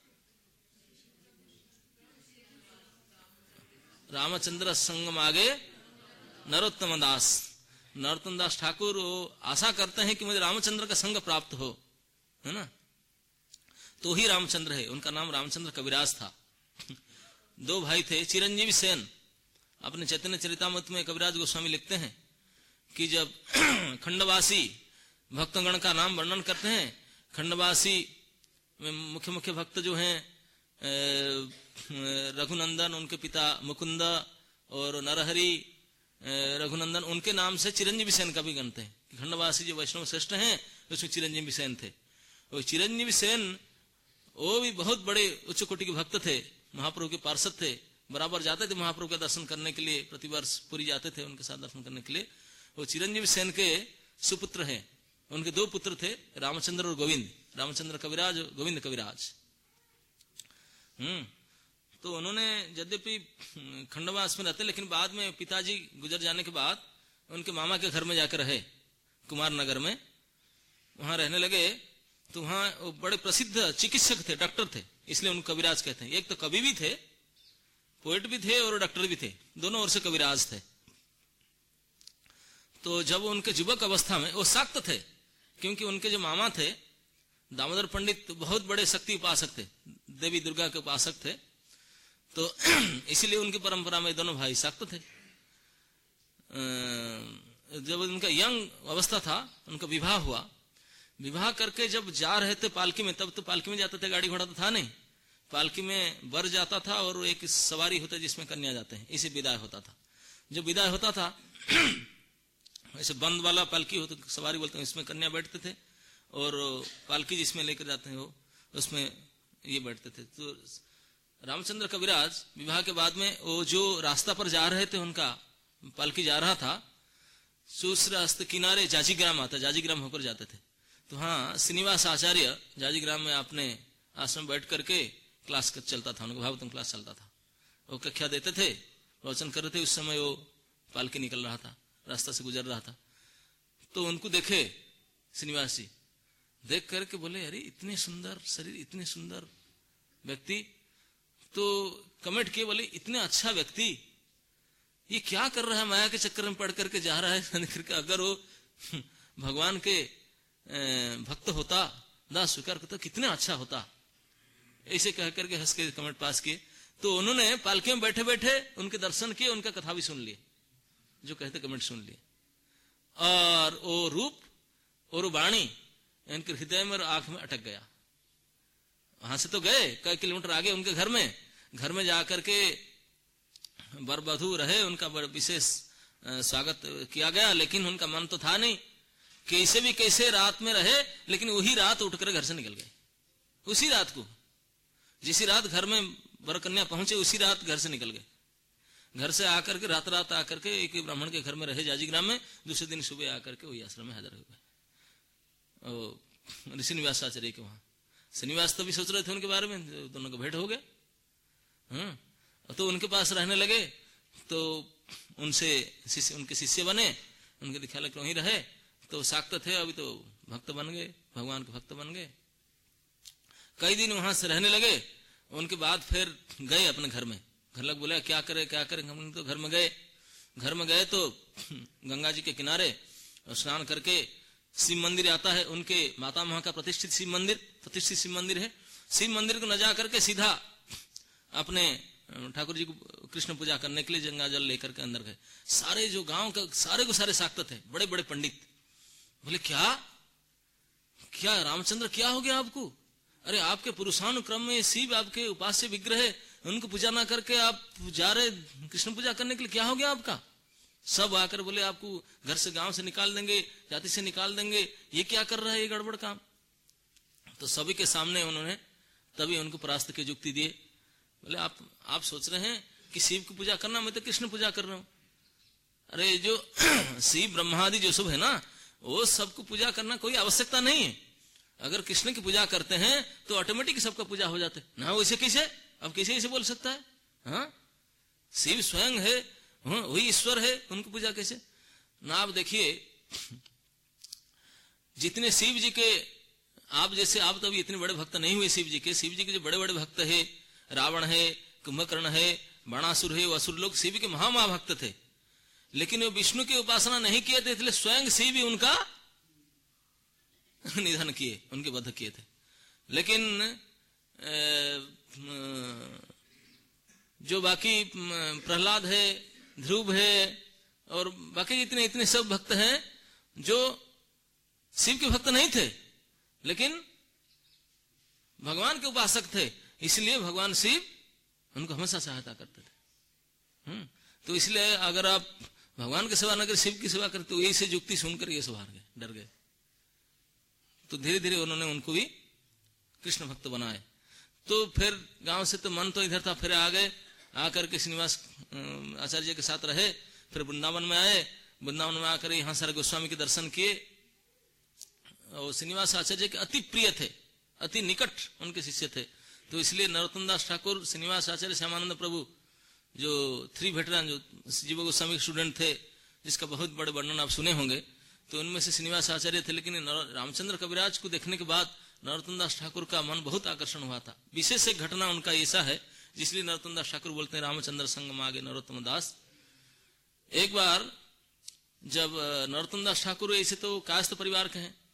रामचंद्र संग मागे नरोत्तम दास। नरोत्तम दास ठाकुर आशा करते हैं कि मुझे रामचंद्र का संग प्राप्त हो, है ना। तो ही रामचंद्र है, उनका नाम रामचंद्र कविराज था। 2 भाई थे, चिरंजीवी सेन। अपने चैतन्य चरितामृत में कविराज गोस्वामी लिखते हैं कि जब खंडवासी भक्तगण का नाम वर्णन करते हैं, खंडवासी में मुख्य मुख्य भक्त जो हैं रघुनंदन, उनके पिता मुकुंद और नरहरि रघुनंदन, उनके नाम से चिरंजीवी सेन का भी गणते हैं। खंडवासी जो वैष्णव श्रेष्ठ हैं उसमें चिरंजीवी सेन थे। और चिरंजीवी सेन वो भी बहुत बड़े उच्च कोटि के भक्त थे, महाप्रभु के पार्षद थे, बराबर जाते थे महाप्रभु के दर्शन करने के लिए, प्रतिवर्ष पुरी जाते थे उनके साथ दर्शन करने के लिए। वो चिरंजीवी सेन के सुपुत्र हैं, उनके 2 पुत्र थे, रामचंद्र और गोविंद, रामचंद्र कविराज और गोविंद कविराज। तो उन्होंने यद्यपि खंडवास में रहते, लेकिन बाद में पिताजी गुजर जाने के बाद उनके मामा के घर में जाकर रहे, कुमार नगर में, वहां रहने लगे। तो वहां वो बड़े प्रसिद्ध चिकित्सक थे, डॉक्टर थे, इसलिए उनको कविराज कहते हैं। एक तो कवि भी थे, पोएट भी थे और डॉक्टर भी थे, दोनों ओर से कविराज थे। तो जब उनके युवक अवस्था में वो शाक्त थे, क्योंकि उनके जो मामा थे दामोदर पंडित बहुत बड़े शक्ति उपासक थे, देवी दुर्गा के उपासक थे। तो इसीलिए उनकी परंपरा में दोनों भाई शाक्त थे। जब उनका यंग अवस्था था, उनका विवाह हुआ। विवाह करके जब जा रहे थे पालकी में, तब तो पालकी में जाते थे, गाड़ी घोड़ा तो था नहीं, पालकी में वर जाता था और एक सवारी होता जिसमें कन्या जाते हैं, इसे विदाई होता था। जो विदाई होता था ऐसे बंद वाला पालकी हो तो सवारी बोलते हैं, इसमें कन्या बैठते थे, और पालकी जिसमें लेकर जाते हैं वो उसमें ये बैठते थे। तो रामचंद्र कविराज विवाह के बाद में वो जो रास्ता पर जा रहे थे, उनका पालकी जा रहा था, उस रास्ते किनारे जाजीग्राम आता, जाजीग्राम होकर जाते थे। तो हाँ, श्रीनिवास आचार्य जाजीग्राम में अपने आश्रम बैठ करके क्लास चलता था, उनका भागवतम क्लास चलता था, वो कक्षा देते थे, प्रवचन कर रहे थे। उस समय वो पालकी निकल रहा था, रास्ता से गुजर रहा था। तो उनको देखे श्रीनिवास जी, देख करके बोले, अरे इतने सुंदर शरीर, इतने सुंदर व्यक्ति। तो कमेंट किए, बोले इतने अच्छा व्यक्ति ये क्या कर रहा है, माया के चक्कर में पड़ करके जा रहा है। अगर वो भगवान के भक्त होता, दास स्वीकार करता, कितना अच्छा होता। ऐसे कह करके हंस के कमेंट पास किए। तो उन्होंने पालकी में बैठे बैठे उनके दर्शन किए, उनका कथा भी सुन लिए, जो कहते कमेंट सुन लिए। और वो रूप और वाणी इनके हृदय में और आंख में अटक गया। वहां से तो गए कई किलोमीटर आगे उनके घर में जाकर के वर वधू रहे, उनका विशेष स्वागत किया गया। लेकिन उनका मन तो था नहीं, कैसे भी कैसे रात में रहे, लेकिन वही रात उठकर घर से निकल गए। उसी रात को, जिसी रात घर में वर कन्या पहुंचे, उसी रात घर से निकल गए। घर से आकर के रात आकर के एक ब्राह्मण के घर में रहे जाजीग्राम में। दूसरे दिन सुबह आकर के वही आश्रम में हाजिर हो गए श्रीनिवास आचार्य के वहां। श्रीनिवास तो भी सोच रहे थे उनके बारे में, दोनों को भेंट हो गए। तो उनके पास रहने लगे। तो उनके शिष्य बने, उनके दिखाला के वहीं रहे। तो शाक्त थे, अभी तो भक्त बन गए, भगवान के भक्त बन गए। कई दिन वहां से रहने लगे। उनके बाद फिर गए अपने घर में। घर लोग बोले क्या करे हम तो घर में गए तो गंगा जी के किनारे स्नान करके शिव मंदिर आता है, उनके माता महा का प्रतिष्ठित शिव मंदिर है। शिव मंदिर को न जा करके सीधा अपने ठाकुर जी को कृष्ण पूजा करने के लिए गंगा जल लेकर के अंदर गए। सारे जो गांव का सारे को सारे साक्त थे, बड़े बड़े पंडित। बोले क्या रामचंद्र क्या हो गया आपको? अरे आपके पुरुषानुक्रम में शिव आपके उपास्य विग्रह है, उनको पूजा ना करके आप जा रहे कृष्ण पूजा करने के लिए, क्या हो गया आपका? सब आकर बोले आपको घर से गांव से निकाल देंगे, जाति से निकाल देंगे, ये क्या कर रहा है, ये गड़बड़ काम। तो सभी के सामने उन्होंने तभी उनको परास्त की युक्ति दिए। बोले आप सोच रहे हैं कि शिव की पूजा करना, मैं तो कृष्ण पूजा कर रहा हूं। अरे जो शिव ब्रह्मादि जो सब है ना, वो सबको पूजा करना कोई आवश्यकता नहीं है। अगर कृष्ण की पूजा करते हैं तो ऑटोमेटिक सबका पूजा हो जाता है ना। वैसे कैसे, अब कैसे ऐसे बोल सकता है? हाँ, शिव स्वयं है, वही ईश्वर है, उनको पूजा कैसे ना। आप देखिए जितने शिव जी के, आप जैसे आप तो अभी इतने बड़े भक्त नहीं हुए शिव जी के जो बड़े बड़े भक्त है, रावण है, कुंभकर्ण है, बाणासुर है, वो असुर लोग शिव के महाभक्त थे, लेकिन वो विष्णु की उपासना नहीं किए थे, इसलिए स्वयं शिव ही उनका निधन किए, उनके वध किए थे। लेकिन जो बाकी प्रहलाद है, ध्रुव है और बाकी इतने सब भक्त हैं जो शिव के भक्त नहीं थे लेकिन भगवान के उपासक थे, इसलिए भगवान शिव उनको हमेशा सहायता करते थे। तो इसलिए अगर आप भगवान की सेवा न कर शिव की सेवा करते तो यही से युक्ति सुनकर ये सब हार गए, डर गए। तो धीरे धीरे उन्होंने उनको भी कृष्ण भक्त बनाए। तो फिर गांव से तो मन तो इधर था, फिर आ गए, आकर के श्रीनिवास आचार्य के साथ रहे, फिर वृंदावन में आए। वृंदावन में आकर यहाँ सारे गोस्वामी के दर्शन किए और श्रीनिवास आचार्य के अति प्रिय थे, अति निकट उनके शिष्य थे। तो इसलिए नरोत्तम दास ठाकुर, श्रीनिवास आचार्य, श्यामानंद प्रभु, जो 3 वेटरन जो जीव गोस्वामी के स्टूडेंट थे, जिसका बहुत बड़े वर्णन आप सुने होंगे, तो उनमें से श्रीनिवास आचार्य थे। लेकिन रामचंद्र कविराज को देखने के बाद नरोत्तम दास ठाकुर का मन बहुत आकर्षण हुआ था। विशेष एक घटना उनका ऐसा है जिसलिए नरोत्तम दास ठाकुर बोलते हैं रामचंद्र संग मागे नरोत्तम दास। एक बार जब नरोत्तम दास ठाकुर ऐसे तो कायस्थ परिवार के हैं,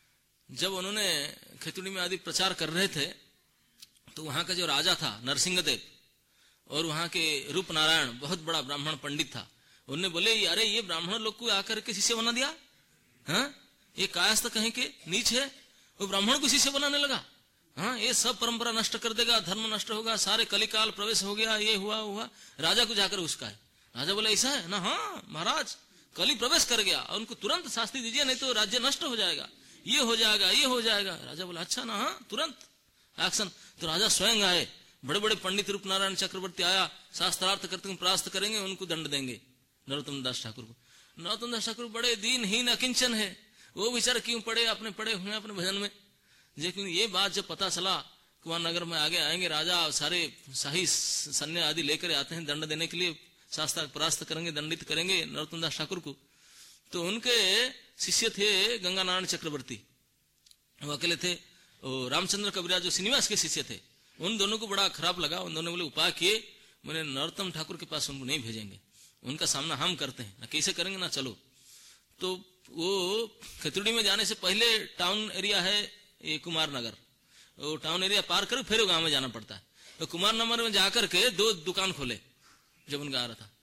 जब उन्होंने खेतुड़ी में आदि प्रचार कर रहे थे तो वहां का जो राजा था नरसिंह देव और वहां के रूप नारायण बहुत बड़ा ब्राह्मण पंडित था, उन्होंने बोले अरे ये ब्राह्मण लोग को आकर के शिष्य बना दिया, हाँ ये कायस्थ कहीं के नीच है, वो ब्राह्मण को शिष्य बनाने लगा, हाँ ये सब परंपरा नष्ट कर देगा, धर्म नष्ट होगा, सारे कलिकाल प्रवेश हो गया, ये हुआ। राजा को जाकर उसका है, राजा बोला ऐसा है ना, हाँ महाराज कली प्रवेश कर गया, उनको तुरंत शास्ति दीजिए नहीं तो राज्य नष्ट हो जाएगा, ये हो जाएगा। राजा बोला अच्छा ना, हाँ तुरंत एक्शन। तो राजा स्वयं आए, बड़े बड़े पंडित रूप नारायण चक्रवर्ती आया, शास्त्रार्थ करते परास्त करेंगे, उनको दंड देंगे नरोत्तम दास ठाकुर को। नरोत्तम दास ठाकुर बड़े दीनहीन अकिंचन है, वो बेचारे क्यों पड़े हुए अपने भजन में। लेकिन ये बात जब पता चला कि वहां नगर में आगे आएंगे राजा, सारे शाही सैन्य आदि लेकर आते हैं दंड देने के लिए, शास्त्र परास्त करेंगे, दंडित करेंगे नरोत्तम दास ठाकुर को। तो उनके शिष्य थे गंगा नारायण चक्रवर्ती, वो अकेले थे, और रामचंद्र कविराज जो श्रीनिवास के शिष्य थे। उन दोनों को बड़ा खराब लगा, उन दोनों बोले उपाय किए, मैंने नरोत्तम ठाकुर के पास उनको नहीं भेजेंगे, उनका सामना हम करते हैं, ना कैसे करेंगे ना चलो। तो वो खेतुड़ी में जाने से पहले टाउन एरिया है ये कुमार नगर, वो टाउन एरिया पार कर फिर गांव में जाना पड़ता है। तो कुमार नगर में जाकर के 2 दुकान खोले जब उनका आ रहा था,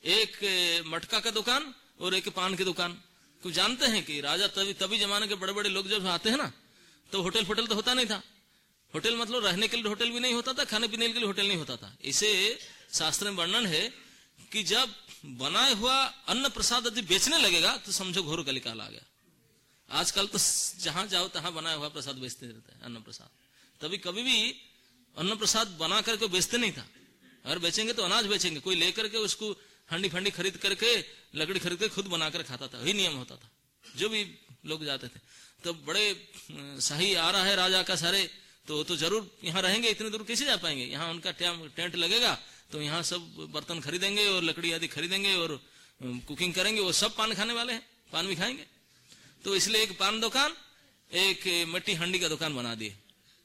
एक मटका का दुकान और एक पान की दुकान। कुछ जानते हैं कि राजा तभी जमाने के बड़े बड़े लोग जब आते हैं ना, तो होटल फोटल तो होता नहीं था, होटल मतलब रहने के लिए होटल भी नहीं होता था, खाने पीने के लिए होटल नहीं होता था। इसे शास्त्र में वर्णन है कि जब बनाए हुआ अन्न प्रसाद यदि बेचने लगेगा तो समझो घोर कलिकाल आ गया। आजकल तो जहां जाओ तहां बनाया हुआ प्रसाद बेचते रहता है, अन्न प्रसाद। तभी कभी भी अन्न प्रसाद बना करके बेचते नहीं था, अगर बेचेंगे तो अनाज बेचेंगे, कोई लेकर के उसको हंडी फंडी खरीद करके लकड़ी खरीद के खुद बनाकर खाता था, वही नियम होता था जो भी लोग जाते थे। तो बड़े शाही आ रहा है राजा का सारे, तो जरूर यहाँ रहेंगे, इतने दूर कैसे जा पाएंगे, यहाँ उनका टेंट लगेगा, तो यहाँ सब बर्तन खरीदेंगे और लकड़ी आदि खरीदेंगे और कुकिंग करेंगे, वो सब पान खाने वाले हैं, पान भी खाएंगे। तो इसलिए एक पान दुकान, एक मिट्टी हंडी का दुकान बना दिए।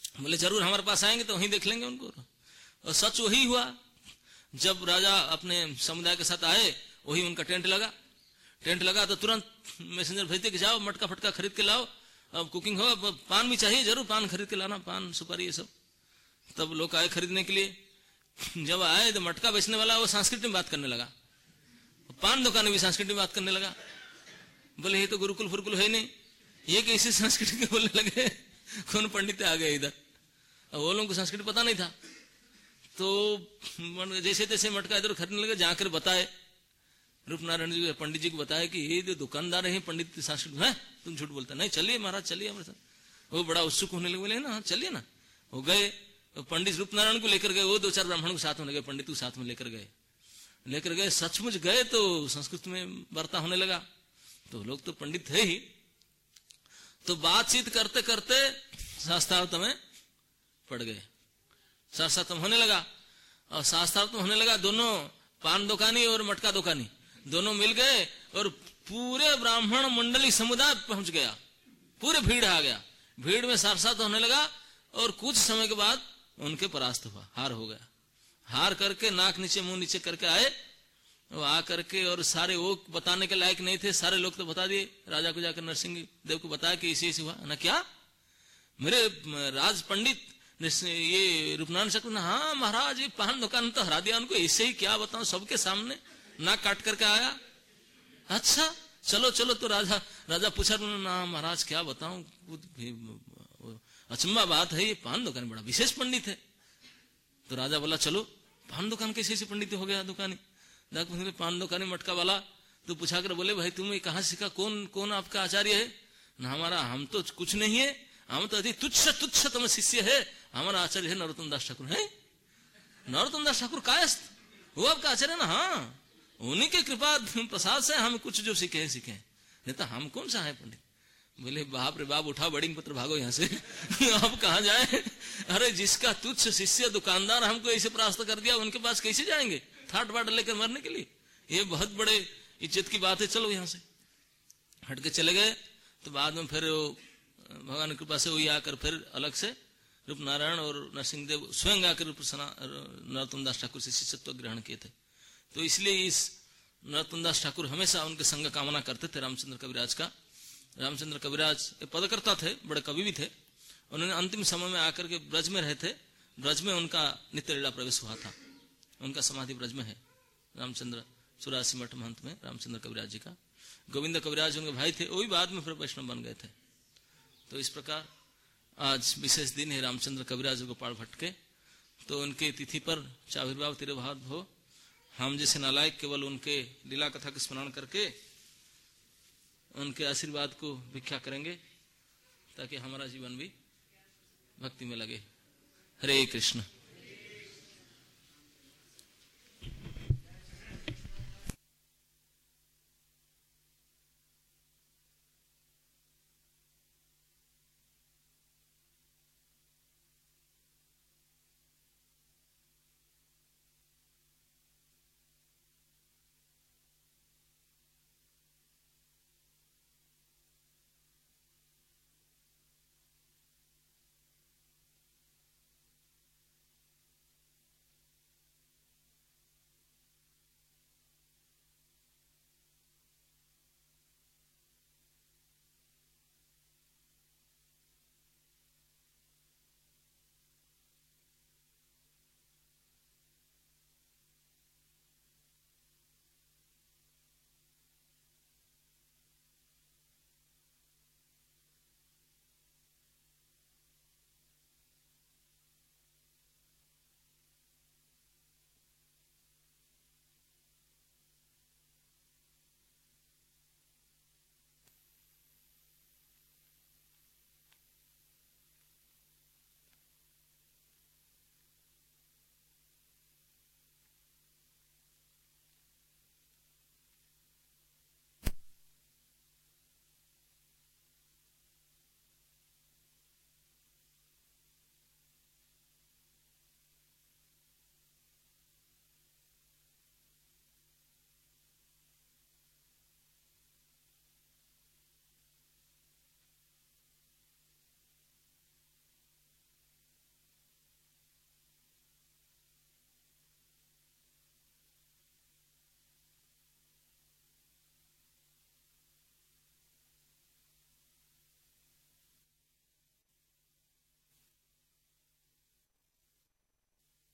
बोले जरूर हमारे पास आएंगे तो वहीं देख लेंगे उनको। और सच वही हुआ। जब राजा अपने समुदाय के साथ आए, वही उनका टेंट लगा तो तुरंत मैसेंजर भेजते कि जाओ मटका फटका खरीद के लाओ, अब कुकिंग हो, अब पान भी चाहिए, जरूर पान खरीद के लाना, पान सुपारी ये सब। तब लोग आए खरीदने के लिए। जब आए तो मटका बेचने वाला वो संस्कृत में बात करने लगा, पान दुकानी भी संस्कृत में बात करने लगा। बोले ये तो गुरुकुल फुरुकुल है नहीं, ये कैसे संस्कृत के बोलने लगे। कौन पंडित आ गए इधर, अब वो लोगों को संस्कृत पता नहीं था। तो जैसे तैसे मटका इधर खरीदने लगे, जाकर बताए रूपनारायण जी पंडित जी को बताया कि ये जो दुकानदार है पंडित संस्कृत है, तुम झूठ बोलते। नहीं चलिए महाराज चलिए हमारे साथ। वो बड़ा उत्सुक होने लगे, बोले ना चलिए ना। वो गए, पंडित रूपनारायण को लेकर गए, वो 2-4 ब्राह्मण को साथ में लगे, पंडित को साथ में लेकर गए। सचमुच गए तो संस्कृत में वार्ता होने लगा। तो लोग तो पंडित है ही, तो बातचीत करते करते शास्त्रार्थ में पड़ गए। शास्त्रार्थ होने लगा, और शास्त्रार्थ होने लगा, दोनों पान दुकानी और मटका दुकानी दोनों मिल गए, और पूरे ब्राह्मण मंडली समुदाय पहुंच गया, पूरे भीड़ आ गया। भीड़ में शास्त्रार्थ होने लगा, और कुछ समय के बाद उनके परास्त हुआ, हार हो गया। हार करके नाक नीचे मुंह नीचे करके आए, वो आ करके, और सारे वो बताने के लायक नहीं थे, सारे लोग तो बता दिए। राजा को जाकर नरसिंह देव को बताया कि इसे हुआ ना। क्या मेरे राज पंडित ये रूपनारायण शक्र ना, हाँ महाराज ये पान दुकान तो हरा दिया उनको, ऐसे ही क्या बताऊं, सबके सामने नाक काट करके आया। अच्छा चलो चलो। तो राजा पूछा ना महाराज क्या बताऊं, अचंबा बात है, ये पान दुकान बड़ा विशेष पंडित है। तो राजा बोला चलो, पान दुकान कैसे पंडित हो गया दुकानी। पान दुकानी मटका वाला तो पूछा कर बोले भाई तुम्हें कहाँ सीखा, कौन आपका आचार्य है ना। हमारा, हम तो कुछ नहीं है, हम तो अति तुच्छ तुम शिष्य है, हमारा आचार्य है नरोत्तम दास ठाकुर। है नरोत्तम दास ठाकुर कायस्थ, वो आपका आचार्य ना। हाँ उन्हीं के कृपा प्रसाद से हम कुछ जो सीखे नहीं तो हम कौन सा है पंडित। बोले बाप रे बाप, उठाओ बडिंग पत्र भागो यहाँ से। आप कहाँ जाए। अरे जिसका तुच्छ शिष्य दुकानदार हमको ऐसे परास्त कर दिया, उनके पास कैसे जाएंगे ठाट बाट लेकर मरने के लिए। ये बहुत बड़े इज्जत की बात है, चलो यहाँ से। हट के चले गए। तो बाद में फिर भगवान की कृपा से वही आकर फिर अलग से रूपनारायण और नरसिंह देव स्वयं आकर नरोत्तम दास ठाकुर से शिष्यत्व ग्रहण किए थे। तो इसलिए इस नरोत्तम दास ठाकुर हमेशा उनके संग कामना करते थे रामचंद्र कविराज का। रामचंद्र कविराज पदकर्ता थे, बड़े कवि भी थे। उन्होंने अंतिम समय में आकर के ब्रज में रहे थे। ब्रज में उनका नित्य लीला प्रवेश हुआ था। उनका समाधि ब्रज में है, रामचंद्र 84 मठ महंत में रामचंद्र कविराज जी का। गोविंद कविराज उनके भाई थे, वो भी बाद में फिर वैष्णव बन गए थे। तो इस प्रकार आज विशेष दिन है रामचंद्र कविराज गोपाल भट्ट के। तो उनके तिथि पर चाविर्भाव तिरुभाव हो। हम जैसे नालायक केवल उनके लीला कथा का स्मरण करके उनके आशीर्वाद को भिक्षा करेंगे, ताकि हमारा जीवन भी भक्ति में लगे। हरे कृष्ण।